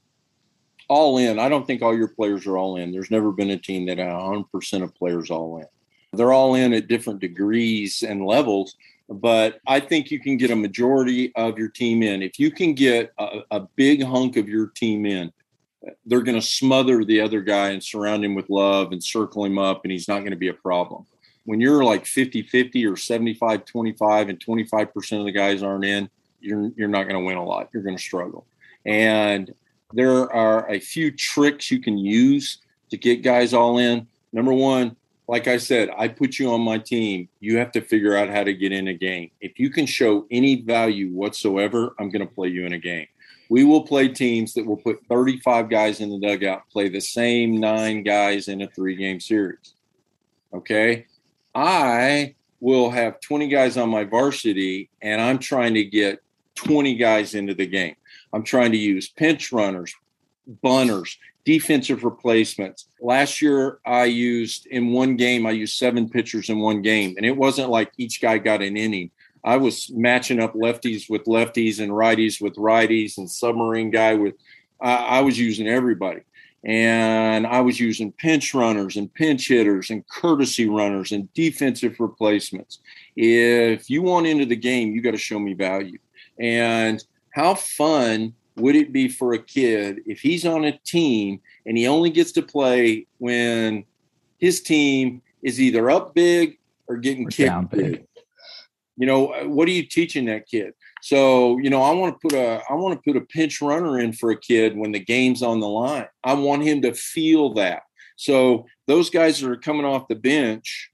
all in. I don't think all your players are all in. There's never been a team that had 100% of players all in. They're all in at different degrees and levels, but I think you can get a majority of your team in. If you can get a big hunk of your team in, they're going to smother the other guy and surround him with love and circle him up, and he's not going to be a problem. When you're like 50-50 or 75-25 and 25% of the guys aren't in, you're not going to win a lot. You're going to struggle. And there are a few tricks you can use to get guys all in. Number one, like I said, I put you on my team. You have to figure out how to get in a game. If you can show any value whatsoever, I'm going to play you in a game. We will play teams that will put 35 guys in the dugout, play the same 9 guys in a 3-game series. Okay? I will have 20 guys on my varsity, and I'm trying to get 20 guys into the game. I'm trying to use pinch runners, bunters, defensive replacements. Last year, I used 7 pitchers in one game, and it wasn't like each guy got an inning. I was matching up lefties with lefties and righties with righties and submarine guy with I was using everybody. And I was using pinch runners and pinch hitters and courtesy runners and defensive replacements. If you want into the game, you got to show me value. And how fun would it be for a kid if he's on a team and he only gets to play when his team is either up big or getting kicked down big? What are you teaching that kid? So, I want to put a pinch runner in for a kid when the game's on the line. I want him to feel that. So those guys that are coming off the bench,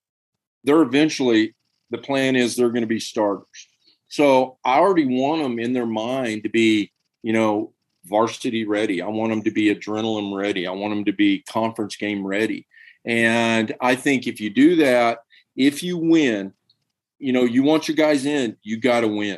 the plan is they're going to be starters. So I already want them in their mind to be, varsity ready. I want them to be adrenaline ready. I want them to be conference game ready. And I think if you do that, if you win, you want your guys in, you got to win.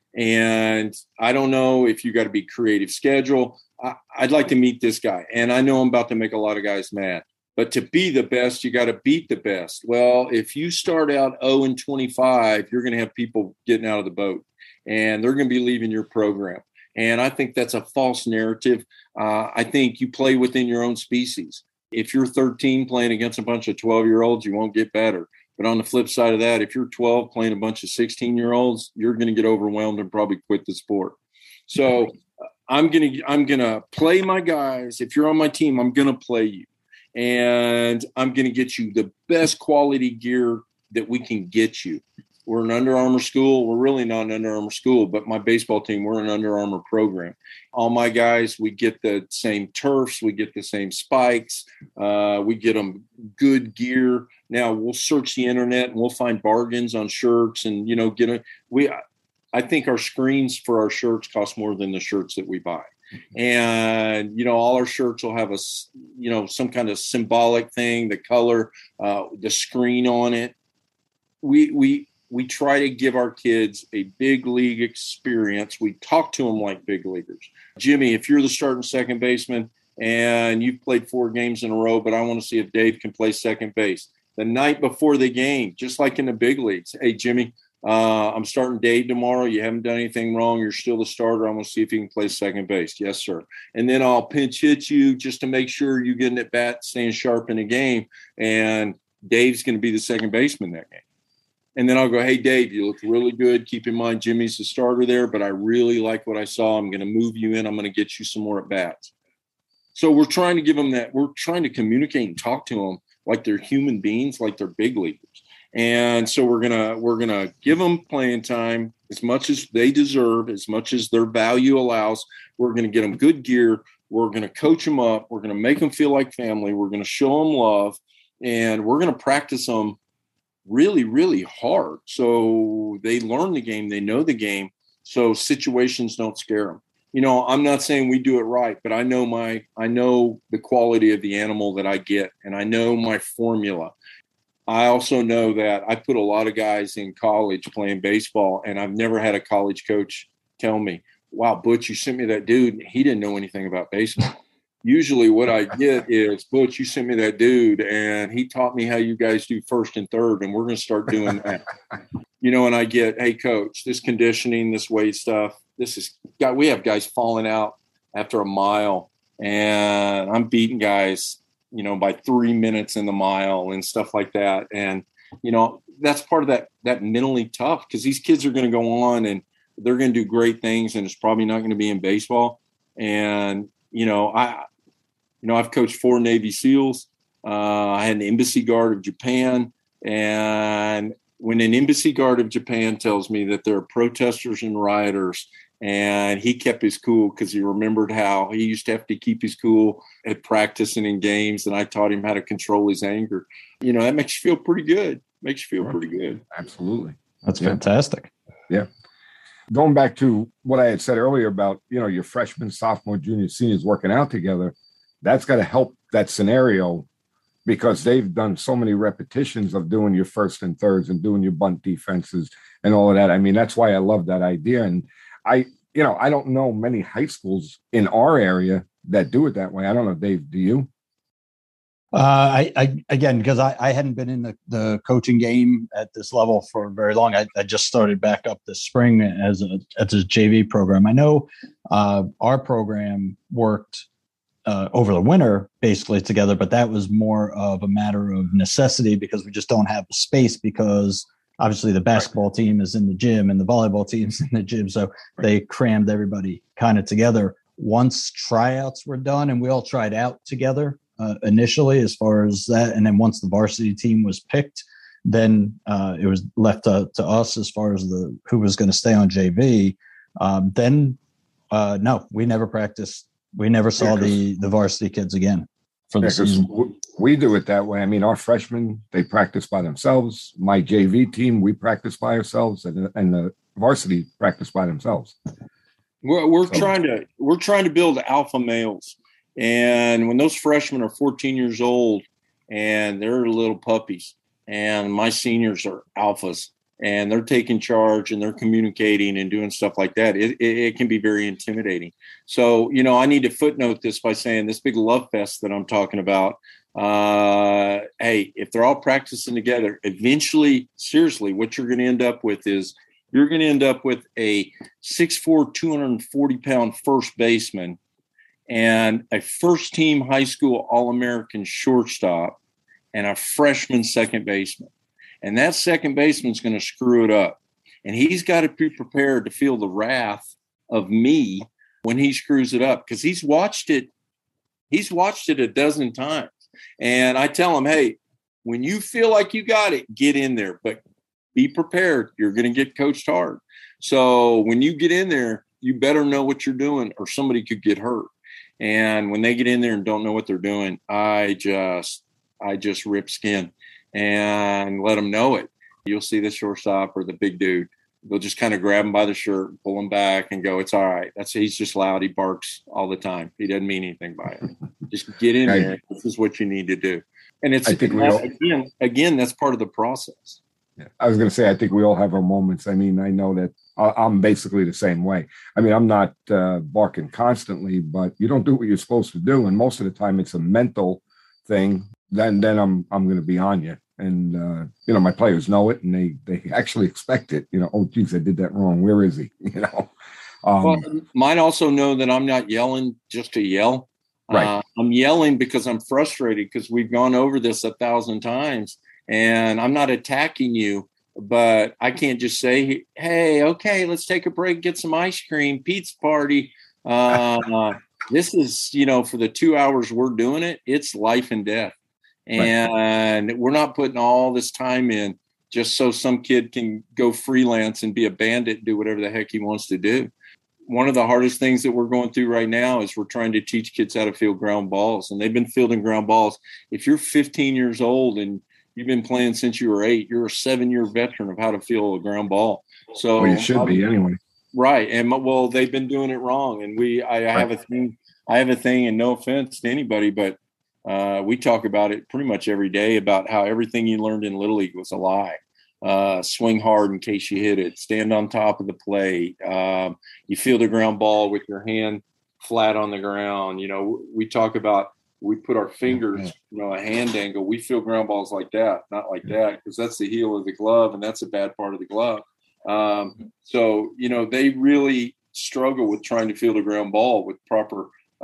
And I don't know if you got to be creative schedule. I'd like to meet this guy. And I know I'm about to make a lot of guys mad. But to be the best, you got to beat the best. Well, if you start out 0-25, you're going to have people getting out of the boat. And they're going to be leaving your program. And I think that's a false narrative. I think you play within your own species. If you're 13 playing against a bunch of 12-year-olds, you won't get better. But on the flip side of that, if you're 12 playing a bunch of 16-year-olds, you're going to get overwhelmed and probably quit the sport. So I'm going to play my guys. If you're on my team, I'm going to play you. And I'm going to get you the best quality gear that we can get you. We're an Under Armour school. We're really not an Under Armour school, but my baseball team, we're an Under Armour program. All my guys, we get the same turfs. We get the same spikes. We get them good gear. Now we'll search the internet and we'll find bargains on shirts and, I think our screens for our shirts cost more than the shirts that we buy. And, all our shirts will have some kind of symbolic thing, the color, the screen on it. we try to give our kids a big league experience. We talk to them like big leaguers. Jimmy, if you're the starting second baseman and you've played 4 games in a row, but I want to see if Dave can play second base. The night before the game, just like in the big leagues, hey, Jimmy, I'm starting Dave tomorrow. You haven't done anything wrong. You're still the starter. I want to see if you can play second base. Yes, sir. And then I'll pinch hit you just to make sure you're getting at bat, staying sharp in the game. And Dave's going to be the second baseman that game. And then I'll go, hey, Dave, you look really good. Keep in mind, Jimmy's the starter there, but I really like what I saw. I'm going to move you in. I'm going to get you some more at bats. So we're trying to give them that. We're trying to communicate and talk to them like they're human beings, like they're big leaguers. And so we're gonna give them playing time as much as they deserve, as much as their value allows. We're gonna get them good gear. We're gonna coach them up. We're gonna make them feel like family. We're gonna show them love, and we're gonna practice them really, really hard so they learn the game, they know the game, so situations don't scare them. You know, I'm not saying we do it right, but I know the quality of the animal that I get, and I know my formula. I also know that I put a lot of guys in college playing baseball, and I've never had a college coach tell me, wow, Butch, you sent me that dude. He didn't know anything about baseball. Usually what I get is, Butch, you sent me that dude, and he taught me how you guys do first and third, and we're going to start doing that. You know, and I get, hey, coach, this conditioning, this weight stuff, we have guys falling out after a mile, and I'm beating guys, you know, by 3 minutes in the mile and stuff like that. And, you know, that's part of that mentally tough, because these kids are going to go on and they're going to do great things, and it's probably not going to be in baseball. And, I've coached 4 Navy SEALs. I had an embassy guard of Japan. And when an embassy guard of Japan tells me that there are protesters and rioters, and he kept his cool because he remembered how he used to have to keep his cool at practice and in games, and I taught him how to control his anger. You know, that makes you feel pretty good. Pretty good. Absolutely. That's fantastic. Yeah. Going back to what I had said earlier about, you know, your freshmen, sophomore, junior, seniors working out together, that's got to help that scenario, because they've done so many repetitions of doing your first and thirds and doing your bunt defenses and all of that. I mean, that's why I love that idea. And I don't know many high schools in our area that do it that way. I don't know, Dave, do you? Because I hadn't been in the coaching game at this level for very long. I just started back up this spring as a JV program. I know our program worked over the winter basically together, but that was more of a matter of necessity because we just don't have the space, because obviously the basketball team is in the gym and the volleyball team's in the gym. So they crammed everybody kind of together. Once tryouts were done and we all tried out together initially as far as that. And then once the varsity team was picked, then it was left to us as far as who was going to stay on JV. No, we never practiced. We never saw the varsity kids again for the season. We do it that way. I mean, our freshmen, they practice by themselves. My JV team, we practice by ourselves, and the varsity practice by themselves. We're trying to build alpha males. And when those freshmen are 14 years old and they're little puppies, and my seniors are alphas, and they're taking charge and they're communicating and doing stuff like that, it can be very intimidating. So, you know, I need to footnote this by saying this big love fest that I'm talking about, hey, if they're all practicing together, eventually, seriously, what you're going to end up with is you're going to end up with a 6'4", 240-pound first baseman and a first-team high school All-American shortstop and a freshman second baseman. And that second baseman's going to screw it up. And he's got to be prepared to feel the wrath of me when he screws it up, because he's watched it a dozen times. And I tell him, hey, when you feel like you got it, get in there. But be prepared. You're going to get coached hard. So when you get in there, you better know what you're doing or somebody could get hurt. And when they get in there and don't know what they're doing, I just rip skin and let them know it. You'll see the shortstop or the big dude. They'll just kind of grab him by the shirt, pull him back, and go, it's all right. He's just loud. He barks all the time. He doesn't mean anything by it. Just get in there. This is what you need to do. And it's again, that's part of the process. Yeah. I was going to say, I think we all have our moments. I mean, I know that I'm basically the same way. I mean, I'm not barking constantly, but you don't do what you're supposed to do, and most of the time it's a mental thing. Then I'm going to be on you, and my players know it, and they actually expect it. Oh, geez, I did that wrong. Where is he? Well, mine also know that I'm not yelling just to yell. Right. I'm yelling because I'm frustrated because we've gone over this 1,000 times. And I'm not attacking you, but I can't just say, hey, okay, let's take a break, get some ice cream, pizza party. This is, for the 2 hours we're doing it, it's life and death. And We're not putting all this time in just so some kid can go freelance and be a bandit and do whatever the heck he wants to do. One of the hardest things that we're going through right now is we're trying to teach kids how to field ground balls. And they've been fielding ground balls. If you're 15 years old and you've been playing since you were 8, you're a 7-year veteran of how to field a ground ball. So you should be anyway. Right. And they've been doing it wrong. And I have a thing, and no offense to anybody, but we talk about it pretty much every day about how everything you learned in Little League was a lie. Swing hard in case you hit it, stand on top of the plate. You field a ground ball with your hand flat on the ground. We talk about, we put our fingers, a hand angle. We field ground balls like that, not like that, because that's the heel of the glove, and that's a bad part of the glove. So they really struggle with trying to field a ground ball with proper,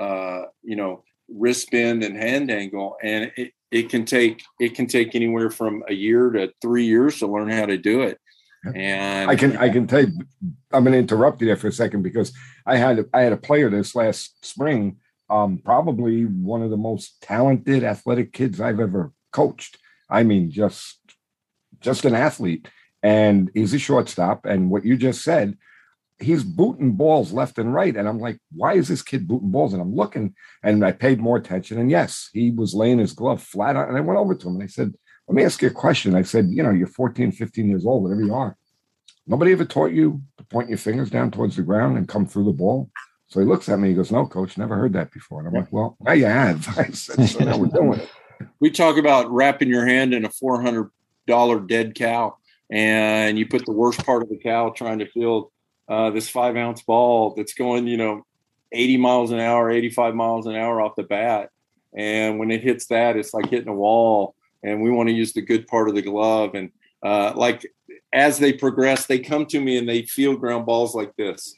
wrist bend and hand angle, and it can take anywhere from a year to 3 years to learn how to do it. And I can tell you, I'm going to interrupt you there for a second, because I had a player this last spring, probably one of the most talented athletic kids I've ever coached. I mean, just an athlete, and he's a shortstop. And what you just said, he's booting balls left and right. And I'm like, why is this kid booting balls? And I'm looking, and I paid more attention. And yes, he was laying his glove flat on. And I went over to him and I said, let me ask you a question. I said, you're 14, 15 years old, whatever you are. Nobody ever taught you to point your fingers down towards the ground and come through the ball? So he looks at me, he goes, no, coach, never heard that before. And I'm like, well, now you have. I said, so now we're doing it. We talk about wrapping your hand in a $400 dead cow, and you put the worst part of the cow trying to field this 5-ounce ball that's going, 80 miles an hour, 85 miles an hour off the bat. And when it hits that, it's like hitting a wall. And we want to use the good part of the glove. And as they progress, they come to me and they field ground balls like this.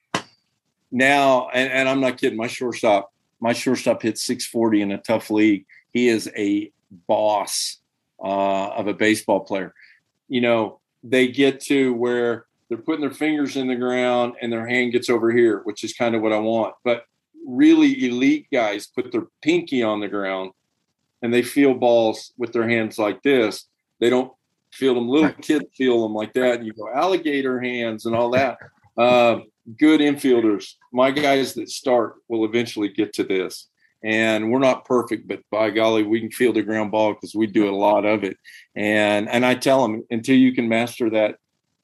Now, and I'm not kidding, my shortstop hits 640 in a tough league. He is a boss of a baseball player. They get to where they're putting their fingers in the ground and their hand gets over here, which is kind of what I want. But really elite guys put their pinky on the ground and they field balls with their hands like this. They don't field them. Little kids field them like that. And you go alligator hands and all that. Good infielders. My guys that start will eventually get to this. And we're not perfect, but by golly, we can field a ground ball because we do a lot of it. And I tell them, until you can master that,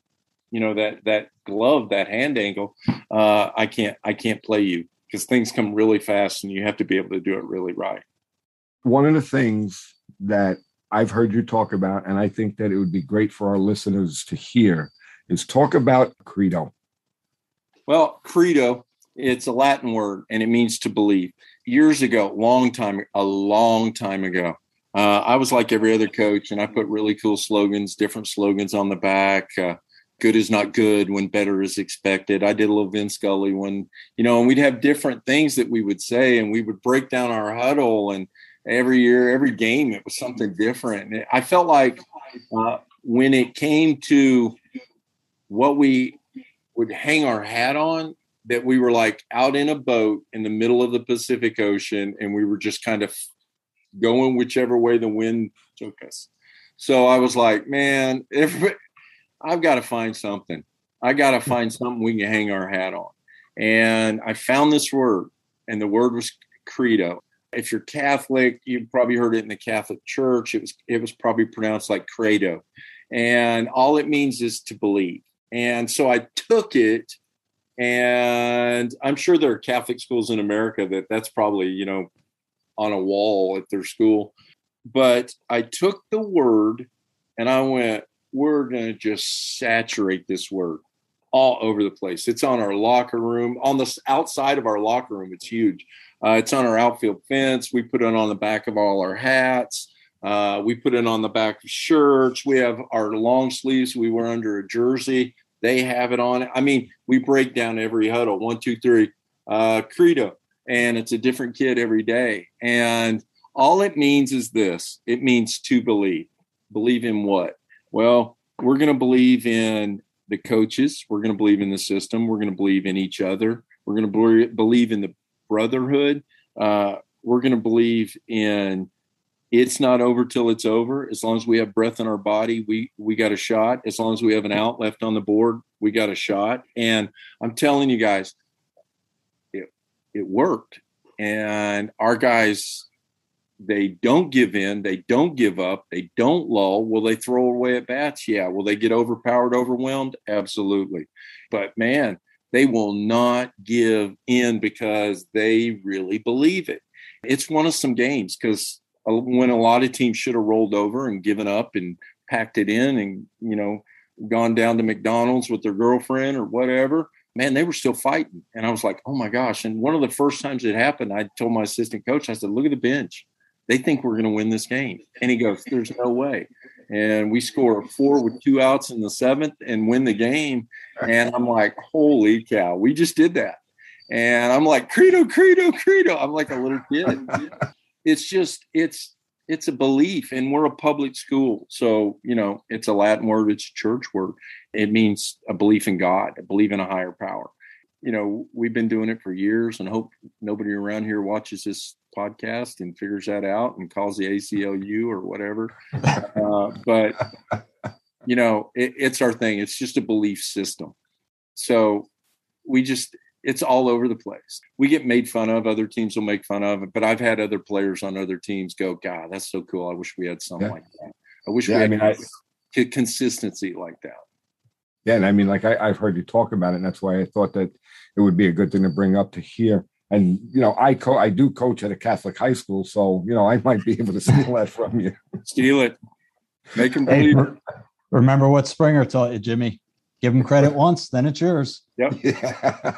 that glove, that hand angle, I can't play you, because things come really fast and you have to be able to do it really right. One of the things that I've heard you talk about, and I think that it would be great for our listeners to hear, is talk about credo. Well, credo, it's a Latin word, and it means to believe. Years ago, a long time ago, I was like every other coach, and I put really cool slogans, different slogans on the back. Good is not good when better is expected. I did a little Vin Scully when, and we'd have different things that we would say, and we would break down our huddle, and every year, every game, it was something different. And I felt like when it came to what we would hang our hat on, that we were like out in a boat in the middle of the Pacific Ocean, and we were just kind of going whichever way the wind took us. So I was like, man, I've got to find something. I got to find something we can hang our hat on. And I found this word, and the word was credo. If you're Catholic, you've probably heard it in the Catholic Church. It was probably pronounced like credo. And all it means is to believe. And so I took it, and I'm sure there are Catholic schools in America that's probably, on a wall at their school. But I took the word and I went, we're going to just saturate this word all over the place. It's on our locker room, on the outside of our locker room. It's huge. It's on our outfield fence. We put it on the back of all our hats. We put it on the back of shirts. We have our long sleeves we wear under a jersey. They have it on. I mean, we break down every huddle. 1, 2, 3, credo. And it's a different kid every day. And all it means is this. It means to believe. Believe in what? Well, we're going to believe in the coaches. We're going to believe in the system. We're going to believe in each other. We're going to believe in the brotherhood. We're going to believe in it's not over till it's over. As long as we have breath in our body, we got a shot. As long as we have an out left on the board, we got a shot. And I'm telling you guys, it worked. And our guys, they don't give in. They don't give up. They don't lull. Will they throw away at bats? Yeah. Will they get overpowered, overwhelmed? Absolutely. But man, they will not give in because they really believe it. It's won us some games because when a lot of teams should have rolled over and given up and packed it in and, gone down to McDonald's with their girlfriend or whatever, man, they were still fighting. And I was like, oh my gosh. And one of the first times it happened, I told my assistant coach, I said, look at the bench. They think we're going to win this game. And he goes, there's no way. And we score 4 with 2 outs in the 7th and win the game. And I'm like, holy cow, we just did that. And I'm like, credo, credo, credo. I'm like a little kid. It's just, it's a belief, and we're a public school. So, it's a Latin word. It's a church word. It means a belief in God, a belief in a higher power. We've been doing it for years, and hope nobody around here watches this podcast and figures that out and calls the ACLU or whatever. But it's our thing. It's just a belief system. So it's all over the place. We get made fun of. Other teams will make fun of it. But I've had other players on other teams go, God, that's so cool. I wish we had something like that. I wish we had consistency like that. Yeah. And I mean, like I've heard you talk about it. And that's why I thought that it would be a good thing to bring up to here. And, I do coach at a Catholic high school. So, I might be able to steal that from you. Steal it. Make them believe it. Remember what Springer taught you, Jimmy. Give them credit once, then it's yours. Yep. Yeah.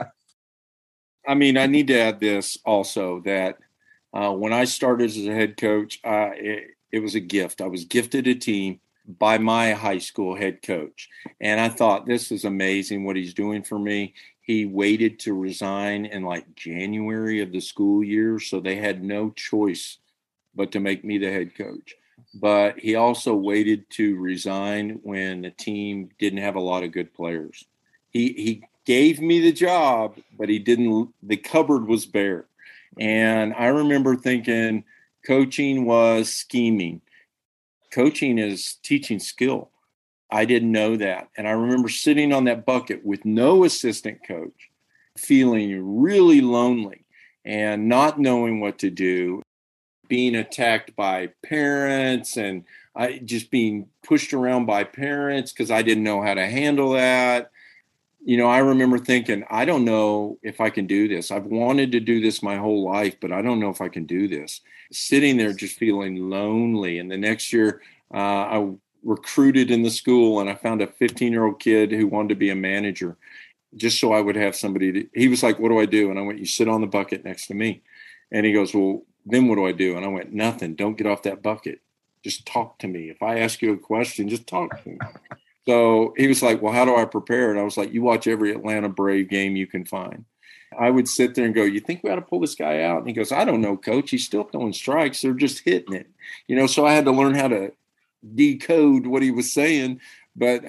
I mean, I need to add this also that when I started as a head coach, it was a gift. I was gifted a team by my high school head coach. And I thought, this is amazing what he's doing for me. He waited to resign in like January of the school year. So they had no choice but to make me the head coach. But he also waited to resign when the team didn't have a lot of good players. He gave me the job, but the cupboard was bare. And I remember thinking coaching was scheming. Coaching is teaching skill. I didn't know that. And I remember sitting on that bucket with no assistant coach, feeling really lonely and not knowing what to do, being attacked by parents and just being pushed around by parents because I didn't know how to handle that. I remember thinking, I don't know if I can do this. I've wanted to do this my whole life, but I don't know if I can do this. Sitting there just feeling lonely. And the next year I recruited in the school and I found a 15-year-old kid who wanted to be a manager just so I would have somebody he was like, what do I do? And I went, you sit on the bucket next to me. And he goes, well, then what do I do? And I went, nothing. Don't get off that bucket. Just talk to me. If I ask you a question, just talk to me. So he was like, well, how do I prepare? And I was like, you watch every Atlanta Brave game you can find. I would sit there and go, you think we ought to pull this guy out? And he goes, I don't know, coach. He's still throwing strikes. They're just hitting it. So I had to learn how to decode what he was saying. But,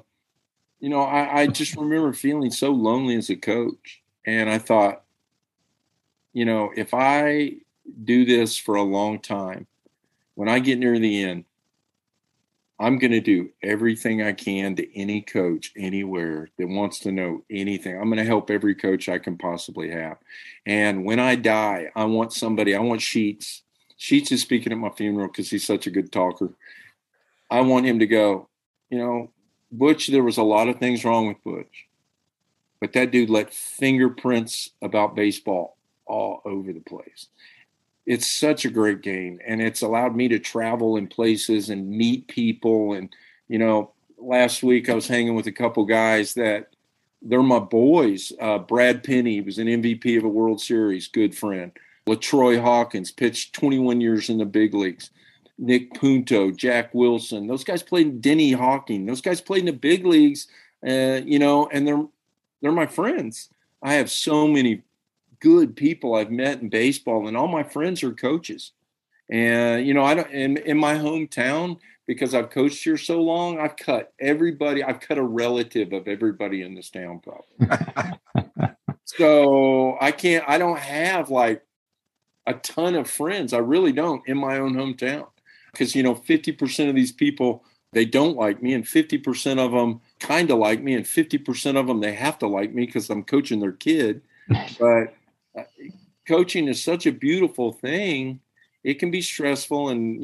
I just remember feeling so lonely as a coach. And I thought, if I do this for a long time, when I get near the end, I'm going to do everything I can to any coach anywhere that wants to know anything. I'm going to help every coach I can possibly have. And when I die, I want Sheets. Sheets is speaking at my funeral because he's such a good talker. I want him to go, Butch, there was a lot of things wrong with Butch, but that dude left fingerprints about baseball all over the place. It's such a great game, and it's allowed me to travel in places and meet people and Last week I was hanging with a couple guys that they're my boys. Brad Penny was an MVP of a World Series, good friend. LaTroy Hawkins pitched 21 years in the big leagues. Nick Punto, Jack Wilson, those guys played. Denny Hawking, those guys played in the big leagues, and they're my friends. I have so many good people I've met in baseball, and all my friends are coaches. And I don't in my hometown, because I've coached here so long, I've cut a relative of everybody in this town probably. So I don't have like a ton of friends. I really don't in my own hometown, because 50% of these people, they don't like me, and 50% of them kind of like me, and 50% of them, they have to like me because I'm coaching their kid. But coaching is such a beautiful thing. It can be stressful, and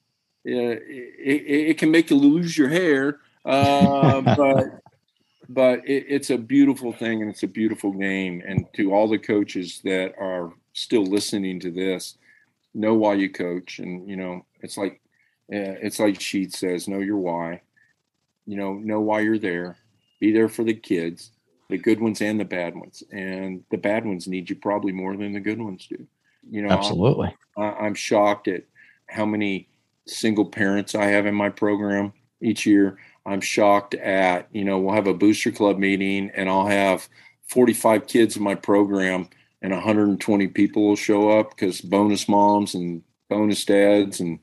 it can make you lose your hair, but it's a beautiful thing, and it's a beautiful game. And to all the coaches that are still listening to this, know why you coach. And it's like Sheets says, know your why. Know why you're there. Be there for the kids, the good ones and the bad ones. And the bad ones need you probably more than the good ones do. Absolutely. I'm shocked at how many single parents I have in my program each year. I'm shocked at, we'll have a booster club meeting and I'll have 45 kids in my program and 120 people will show up because bonus moms and bonus dads and,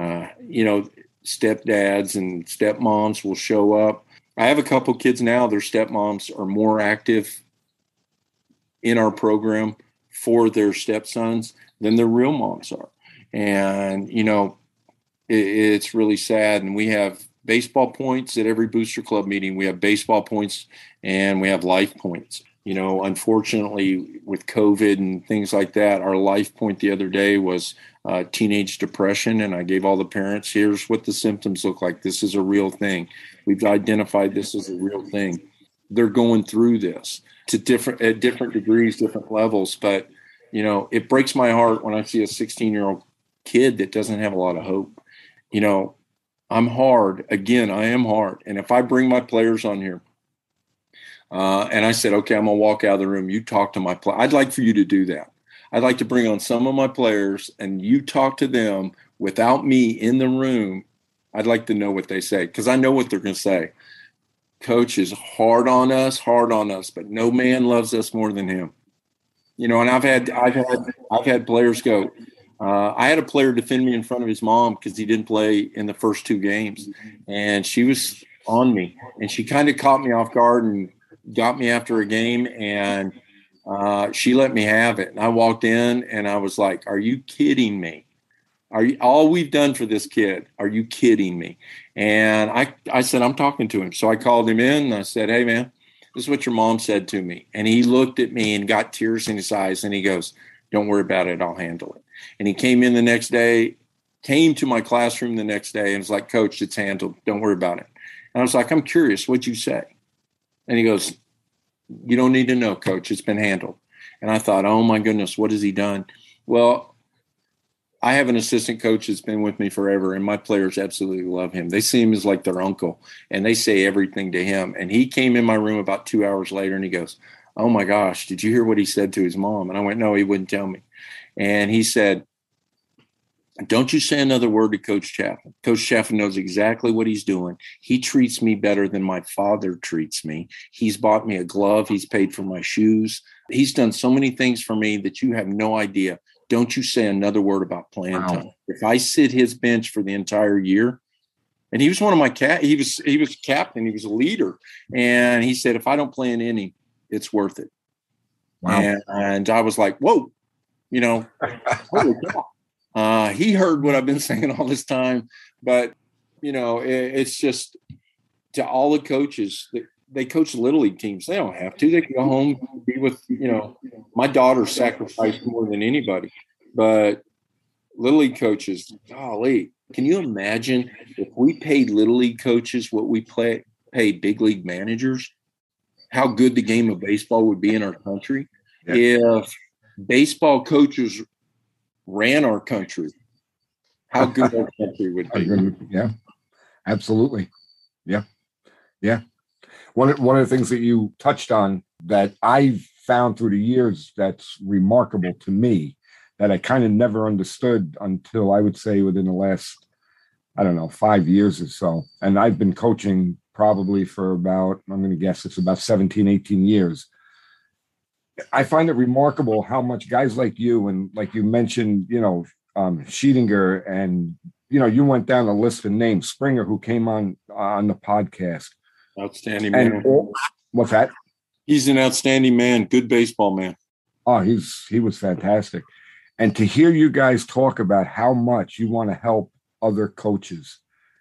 stepdads and stepmoms will show up. I have a couple kids now, their stepmoms are more active in our program for their stepsons than their real moms are. And, it's really sad. And we have baseball points at every booster club meeting. We have baseball points and we have life points. Unfortunately, with COVID and things like that, our life point the other day was teenage depression. And I gave all the parents, here's what the symptoms look like. This is a real thing. We've identified this as a real thing. They're going through this at different degrees, different levels. But, it breaks my heart when I see a 16-year-old kid that doesn't have a lot of hope. I'm hard. Again, I am hard. And if I bring my players on here and I said, okay, I'm going to walk out of the room, you talk to my player. I'd like for you to do that. I'd like to bring on some of my players and you talk to them without me in the room. I'd like to know what they say, because I know what they're going to say. Coach is hard on us, but no man loves us more than him. And I've had players go, I had a player defend me in front of his mom because he didn't play in the first 2 games. And she was on me. And she kind of caught me off guard and got me after a game. And she let me have it. And I walked in and I was like, are you kidding me? All we've done for this kid? Are you kidding me? And I said, I'm talking to him. So I called him in and I said, hey, man, this is what your mom said to me. And he looked at me and got tears in his eyes. And he goes, don't worry about it. I'll handle it. And he came to my classroom the next day and was like, Coach, it's handled. Don't worry about it. And I was like, I'm curious. What'd you say? And he goes, you don't need to know, Coach. It's been handled. And I thought, oh, my goodness, what has he done? Well, I have an assistant coach that's been with me forever, and my players absolutely love him. They see him as like their uncle, and they say everything to him. And he came in my room about 2 hours later, and he goes, oh, my gosh, did you hear what he said to his mom? And I went, no, he wouldn't tell me. And he said, don't you say another word to Coach Chaffin. Coach Chaffin knows exactly what he's doing. He treats me better than my father treats me. He's bought me a glove. He's paid for my shoes. He's done so many things for me that you have no idea. Don't you say another word about playing time. If I sit his bench for the entire year, and he was one of my he was captain. He was a leader. And he said, if I don't play an inning, it's worth it. Wow. And I was like, whoa. Holy cow. He heard what I've been saying all this time, but it's just to all the coaches that they coach little league teams. They don't have to. They can go home and be with, my daughter sacrificed more than anybody, but little league coaches, golly, can you imagine if we paid little league coaches what we paid big league managers? How good the game of baseball would be in our country. Yeah. If baseball coaches ran our country, how good our country would be. Yeah, absolutely. Yeah. Yeah. One of the things that you touched on that I've found through the years that's remarkable to me that I kind of never understood until I would say within the last, I don't know, 5 years or so. And I've been coaching probably for about, I'm going to guess it's about 17, 18 years. I find it remarkable how much guys like you and like you mentioned, Scheedinger and, you went down the list of names, Springer, who came on the podcast. Outstanding man. What's that? He's an outstanding man. Good baseball man. Oh, he was fantastic. And to hear you guys talk about how much you want to help other coaches,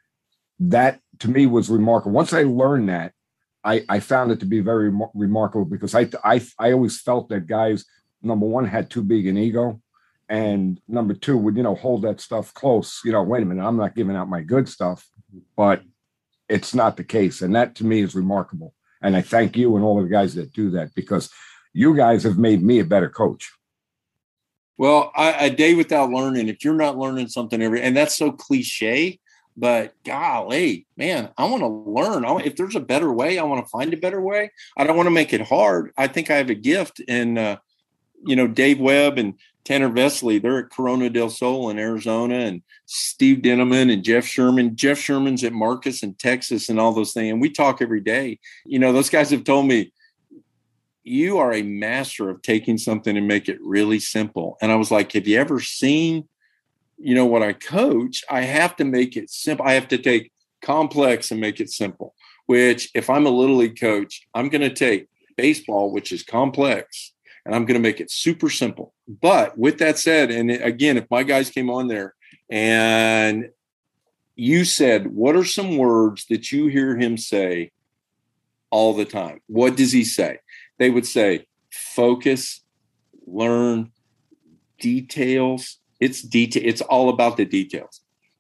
that to me was remarkable. Once I learned that, I found it to be very remarkable because I always felt that guys, number one, had too big an ego. And number two, would, hold that stuff close. Wait a minute, I'm not giving out my good stuff, but it's not the case. And that to me is remarkable. And I thank you and all of the guys that do that because you guys have made me a better coach. Well, a day without learning, if you're not learning something and that's so cliche, but golly, man, I want to learn. If there's a better way, I want to find a better way. I don't want to make it hard. I think I have a gift. And, Dave Webb and Tanner Vesely, they're at Corona del Sol in Arizona, and Steve Dinneman and Jeff Sherman. Jeff Sherman's at Marcus in Texas and all those things. And we talk every day. Those guys have told me, you are a master of taking something and make it really simple. And I was like, have you ever seen, what I coach? I have to make it simple. I have to take complex and make it simple, which if I'm a little league coach, I'm going to take baseball, which is complex, and I'm going to make it super simple. But with that said, and again, if my guys came on there and you said, what are some words that you hear him say all the time? What does he say? They would say, focus, learn, details. It's all about the details.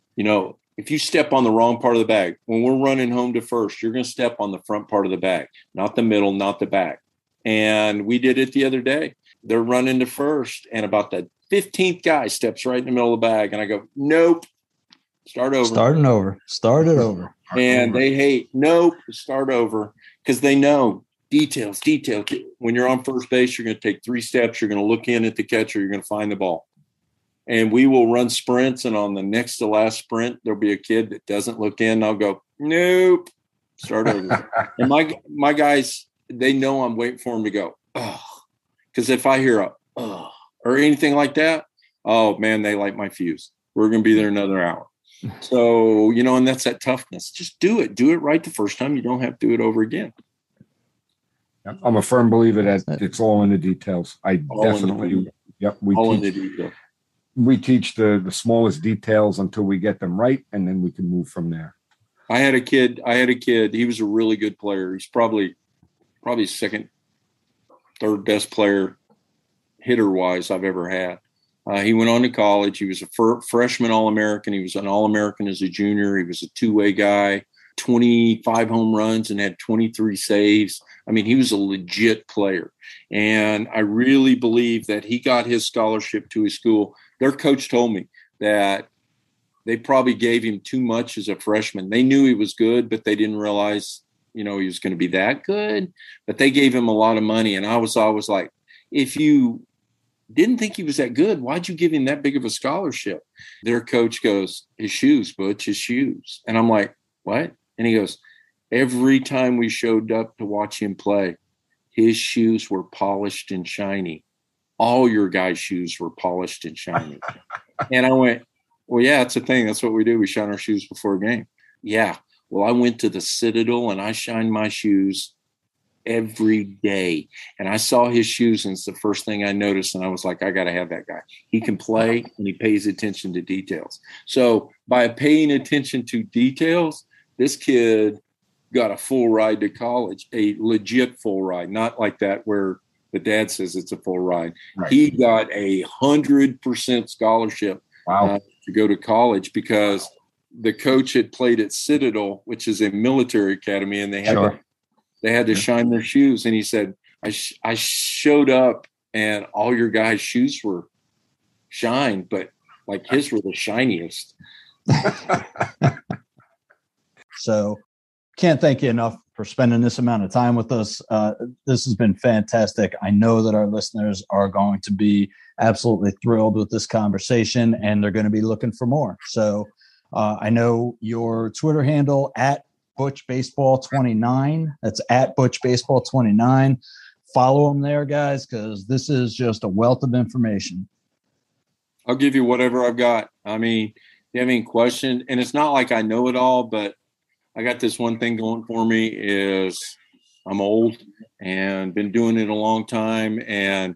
If you step on the wrong part of the bag, when we're running home to first, you're going to step on the front part of the bag, not the middle, not the back. And we did it the other day. They're running to first, and about the 15th guy steps right in the middle of the bag. And I go, nope, start over. Start it over. And they hate, nope, start over, because they know details. When you're on first base, you're going to take 3 steps. You're going to look in at the catcher. You're going to find the ball. And we will run sprints. And on the next to last sprint, there'll be a kid that doesn't look in. I'll go, nope, start over. And my guys, they know I'm waiting for them to go, oh, because if I hear a, oh, or anything like that, oh man, they light my fuse. We're going to be there another hour. So, and that's that toughness. Just do it right the first time. You don't have to do it over again. I'm a firm believer that it's all in the details. We teach the smallest details until we get them right, and then we can move from there. I had a kid. He was a really good player. He's probably second, third best player hitter-wise I've ever had. He went on to college. He was a freshman All-American. He was an All-American as a junior. He was a two-way guy, 25 home runs and had 23 saves. I mean, he was a legit player. And I really believe that he got his scholarship to his school. Their coach told me that they probably gave him too much as a freshman. They knew he was good, but they didn't realize, he was going to be that good. But they gave him a lot of money. And I was always like, if you didn't think he was that good, why'd you give him that big of a scholarship? Their coach goes, his shoes, Butch, his shoes. And I'm like, what? And he goes, every time we showed up to watch him play, his shoes were polished and shiny. All your guys' shoes were polished and shiny. And I went, well, yeah, it's a thing. That's what we do. We shine our shoes before a game. Yeah. Well, I went to the Citadel and I shined my shoes every day. And I saw his shoes, and it's the first thing I noticed. And I was like, I got to have that guy. He can play and he pays attention to details. So by paying attention to details, this kid got a full ride to college, a legit full ride, not like that where the dad says it's a full ride. Right. He got 100% scholarship to go to college because the coach had played at Citadel, which is a military academy, and they had to shine their shoes. And he said, I showed up and all your guys' shoes were shined, but like his were the shiniest. So can't thank you enough for spending this amount of time with us. This has been fantastic. I know that our listeners are going to be absolutely thrilled with this conversation, and they're going to be looking for more. So I know your Twitter handle at ButchBaseball29. That's at ButchBaseball29. Follow them there, guys, because this is just a wealth of information. I'll give you whatever I've got. I mean, if you have any question, and it's not like I know it all, but I got this one thing going for me is I'm old and been doing it a long time. And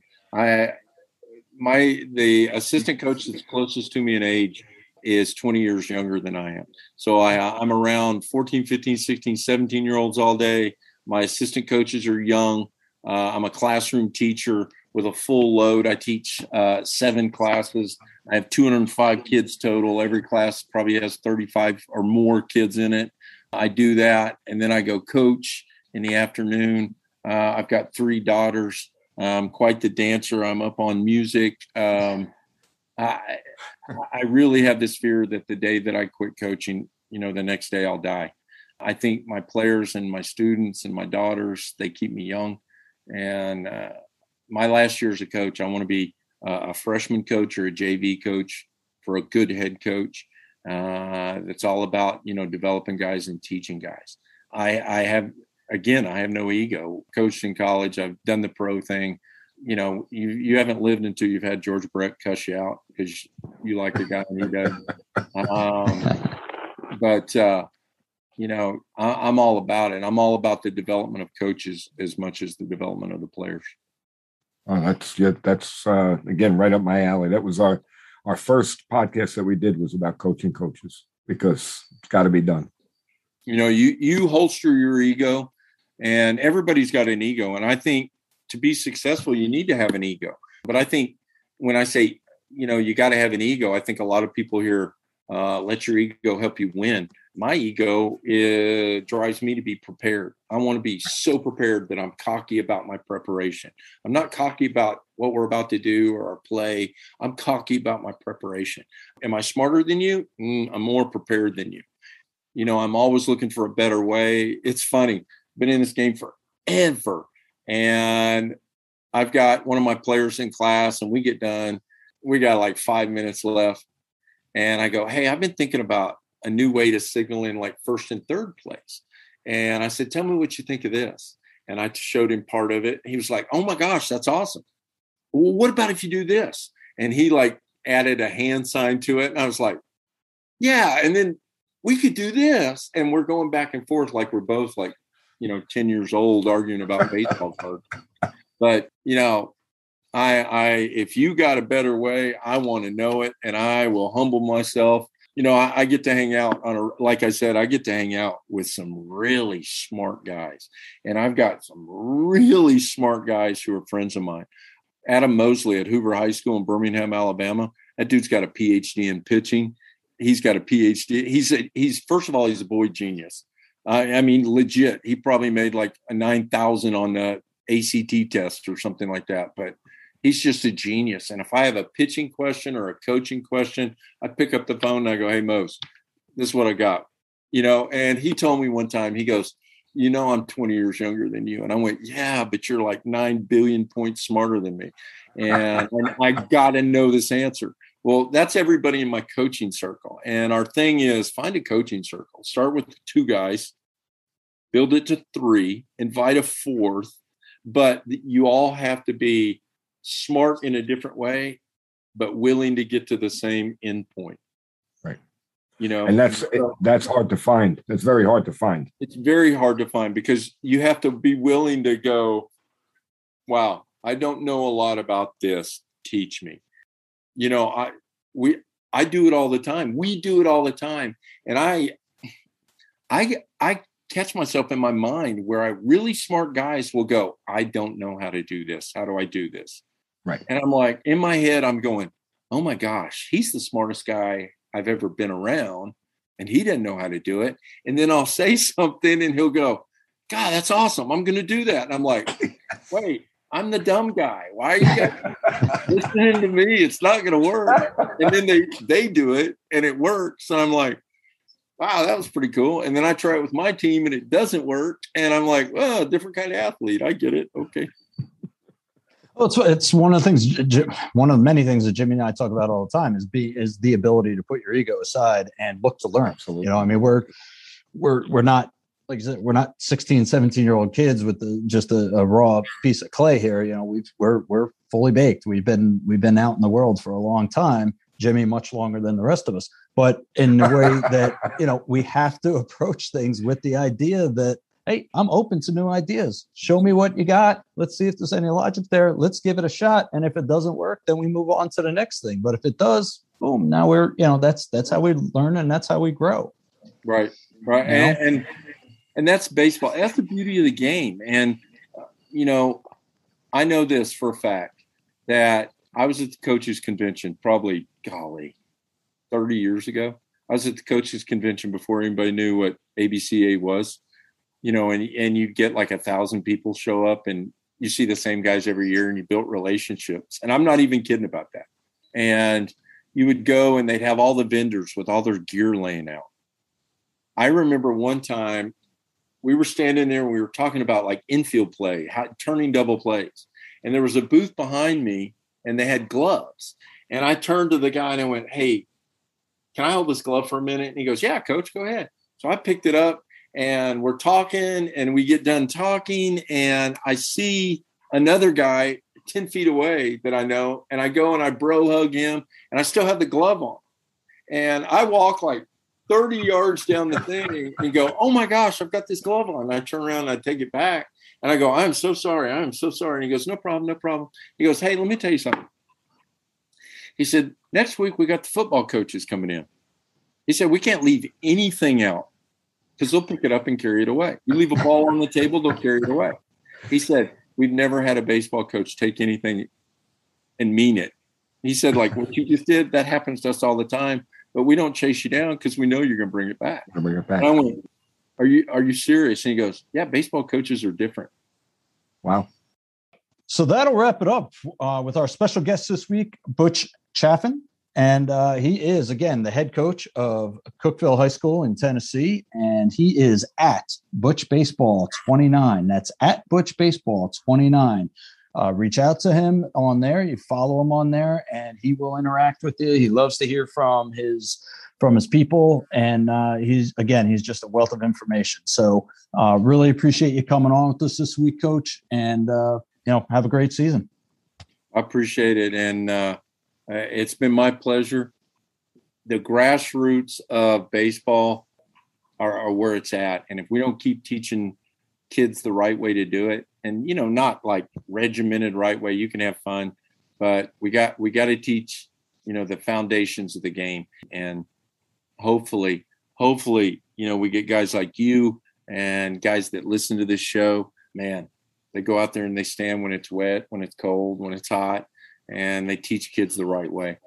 the assistant coach that's closest to me in age is 20 years younger than I am. So I'm around 14, 15, 16, 17-year-olds all day. My assistant coaches are young. I'm a classroom teacher with a full load. I teach 7 classes. I have 205 kids total. Every class probably has 35 or more kids in it. I do that, and then I go coach in the afternoon. I've got 3 daughters. I'm quite the dancer. I'm up on music. I really have this fear that the day that I quit coaching, the next day I'll die. I think my players and my students and my daughters, they keep me young. And my last year as a coach, I want to be a freshman coach or a JV coach for a good head coach. It's all about, developing guys and teaching guys. I have no ego. Coached in college. I've done the pro thing. You haven't lived until you've had George Brett cuss you out because you like the guy and he doesn't. I'm all about it. I'm all about the development of coaches as much as the development of the players. Oh, that's again, right up my alley. That was our first podcast that we did was about coaching coaches because it's got to be done. You holster your ego, and everybody's got an ego. And I think to be successful, you need to have an ego. But I think when I say, you got to have an ego, I think a lot of people here let your ego help you win. My ego drives me to be prepared. I want to be so prepared that I'm cocky about my preparation. I'm not cocky about what we're about to do or our play. I'm cocky about my preparation. Am I smarter than you? I'm more prepared than you. I'm always looking for a better way. It's funny. Been in this game forever. And I've got one of my players in class and we get done. We got like 5 minutes left. And I go, hey, I've been thinking about a new way to signal in like first and third place. And I said, tell me what you think of this. And I showed him part of it. He was like, oh my gosh, that's awesome. Well, what about if you do this? And he like added a hand sign to it. And I was like, yeah. And then we could do this. And we're going back and forth like we're both like, 10 years old arguing about baseball cards. But, if you got a better way, I want to know it, and I will humble myself. I get to hang out like I said, I get to hang out with some really smart guys, and I've got some really smart guys who are friends of mine. Adam Mosley at Hoover High School in Birmingham, Alabama. That dude's got a PhD in pitching. He's got a PhD. He's first of all, he's a boy genius. I mean, legit. He probably made like a 9,000 on the ACT test or something like that, but he's just a genius. And if I have a pitching question or a coaching question, I pick up the phone and I go, hey, Mose, this is what I got. And he told me one time, he goes, I'm 20 years younger than you. And I went, yeah, but you're like 9 billion points smarter than me. And I got to know this answer. Well, that's everybody in my coaching circle. And our thing is find a coaching circle. Start with 2 guys, build it to 3, invite a 4th, but you all have to be smart in a different way, but willing to get to the same end point. Right. And that's hard to find. That's very hard to find. It's very hard to find because you have to be willing to go, wow, I don't know a lot about this. Teach me. I do it all the time. We do it all the time. And I catch myself in my mind where really smart guys will go, I don't know how to do this. How do I do this? Right. And I'm like, in my head, I'm going, oh my gosh, he's the smartest guy I've ever been around. And he didn't know how to do it. And then I'll say something and he'll go, God, that's awesome. I'm going to do that. And I'm like, wait, I'm the dumb guy. Why are you guys listening to me? It's not going to work. And then they do it and it works. And I'm like, wow, that was pretty cool. And then I try it with my team and it doesn't work. And I'm like, well, different kind of athlete. I get it. Okay. Well, it's one of the things, one of many things that Jimmy and I talk about all the time is the ability to put your ego aside and look to learn. Absolutely. You know, I mean, we're not, like I said, we're not 16, 17-year-old kids with just a raw piece of clay here. You know, we're fully baked. We've been out in the world for a long time. Jimmy much longer than the rest of us, but in the way that, you know, we have to approach things with the idea that, hey, I'm open to new ideas. Show me what you got. Let's see if there's any logic there. Let's give it a shot. And if it doesn't work, then we move on to the next thing. But if it does, boom, now we're, you know, that's how we learn and that's how we grow. Right. Right. You know? And that's baseball. That's the beauty of the game. And, you know, I know this for a fact that I was at the coaches convention probably, 30 years ago. I was at the coaches convention before anybody knew what ABCA was, you know, and you get like 1,000 people show up and you see the same guys every year and you built relationships. And I'm not even kidding about that. And you would go and they'd have all the vendors with all their gear laying out. I remember one time we were standing there and we were talking about like infield play, turning double plays. And there was a booth behind me and they had gloves. And I turned to the guy and I went, hey, can I hold this glove for a minute? And he goes, yeah, coach, go ahead. So I picked it up and we're talking and we get done talking. And I see another guy 10 feet away that I know. And I go and I bro hug him and I still have the glove on. And I walk like 30 yards down the thing and go, oh my gosh, I've got this glove on. And I turn around and I take it back and I go, I'm so sorry. I'm so sorry. And he goes, no problem, no problem. He goes, hey, let me tell you something. He said, next week we got the football coaches coming in. He said, we can't leave anything out because they'll pick it up and carry it away. You leave a ball on the table, they'll carry it away. He said, we've never had a baseball coach take anything and mean it. He said, like what you just did, that happens to us all the time, but we don't chase you down because we know you're going to bring it back. Bring it back. And I went, are you serious? And he goes, yeah, baseball coaches are different. Wow. So that'll wrap it up with our special guest this week, Butch Chaffin. And he is, again, the head coach of Cookeville High School in Tennessee. And he is at Butch Baseball 29. That's at Butch Baseball 29. Reach out to him on there. You follow him on there and he will interact with you. He loves to hear from his people. And he's just a wealth of information. So really appreciate you coming on with us this week, Coach. And, have a great season. I appreciate it. And it's been my pleasure. The grassroots of baseball are where it's at. And if we don't keep teaching kids the right way to do it, and, not like regimented right way, you can have fun, but we got to teach, the foundations of the game. And hopefully, we get guys like you and guys that listen to this show, man, they go out there and they stand when it's wet, when it's cold, when it's hot, and they teach kids the right way.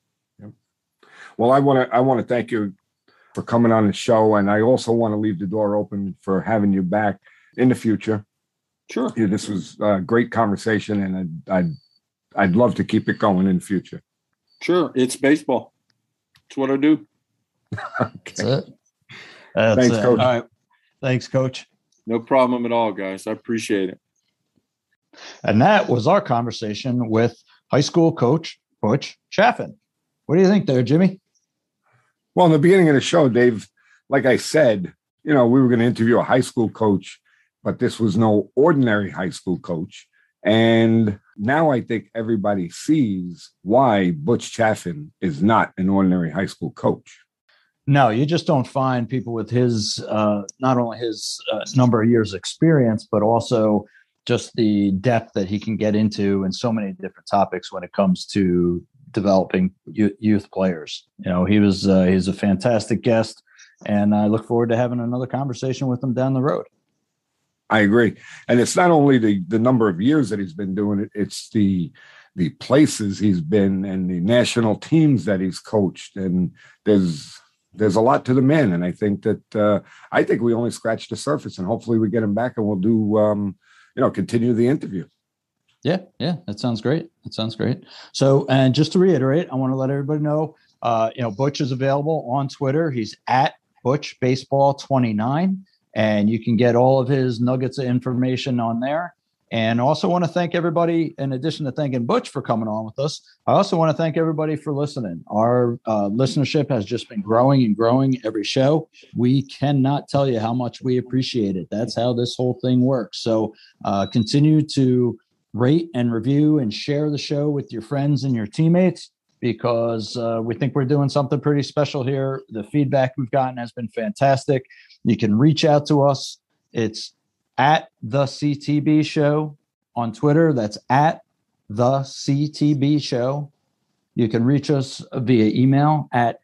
Well, I want to thank you for coming on the show, and I also want to leave the door open for having you back in the future. Sure. Yeah, this was a great conversation, and I'd love to keep it going in the future. Sure, it's baseball. It's what I do. Okay. That's Thanks, it. Coach. All right. Thanks, Coach. No problem at all, guys. I appreciate it. And that was our conversation with high school coach Butch Chaffin. What do you think there, Jimmy? Well, in the beginning of the show, Dave, like I said, we were going to interview a high school coach, but this was no ordinary high school coach. And now I think everybody sees why Butch Chaffin is not an ordinary high school coach. No, you just don't find people with his, not only his number of years experience, but also just the depth that he can get into in so many different topics when it comes to developing youth players. He's a fantastic guest, and I look forward to having another conversation with him down the road. I agree. And it's not only the number of years that he's been doing it, it's the places he's been and the national teams that he's coached. And there's a lot to the man. And I think that we only scratched the surface, and hopefully we get him back and we'll do continue the interview. Yeah, that sounds great. So, and just to reiterate, I want to let everybody know, Butch is available on Twitter. He's at Butch Baseball 29, and you can get all of his nuggets of information on there. And also want to thank everybody, in addition to thanking Butch for coming on with us, I also want to thank everybody for listening. Our listenership has just been growing and growing every show. We cannot tell you how much we appreciate it. That's how this whole thing works. So continue to rate and review and share the show with your friends and your teammates, because we think we're doing something pretty special here. The feedback we've gotten has been fantastic. You can reach out to us. It's at the CTB Show on Twitter. That's at the CTB Show. You can reach us via email at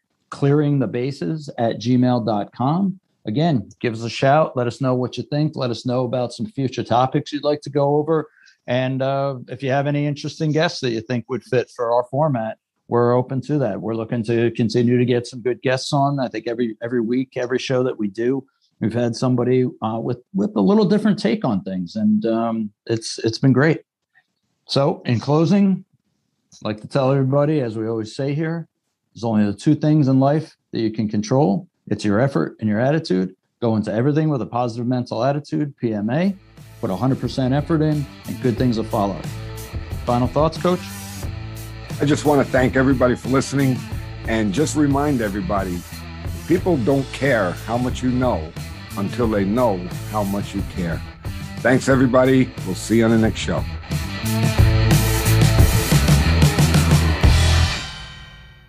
clearingthebases@gmail.com. Again, give us a shout. Let us know what you think. Let us know about some future topics you'd like to go over. And if you have any interesting guests that you think would fit for our format, we're open to that. We're looking to continue to get some good guests on. I think every week, every show that we do, we've had somebody with a little different take on things, and it's been great. So in closing, I'd like to tell everybody, as we always say here, there's only the two things in life that you can control. It's your effort and your attitude. Go into everything with a positive mental attitude, PMA. Put 100% effort in, and good things will follow. Final thoughts, Coach? I just want to thank everybody for listening, and just remind everybody, people don't care how much you know until they know how much you care. Thanks, everybody. We'll see you on the next show.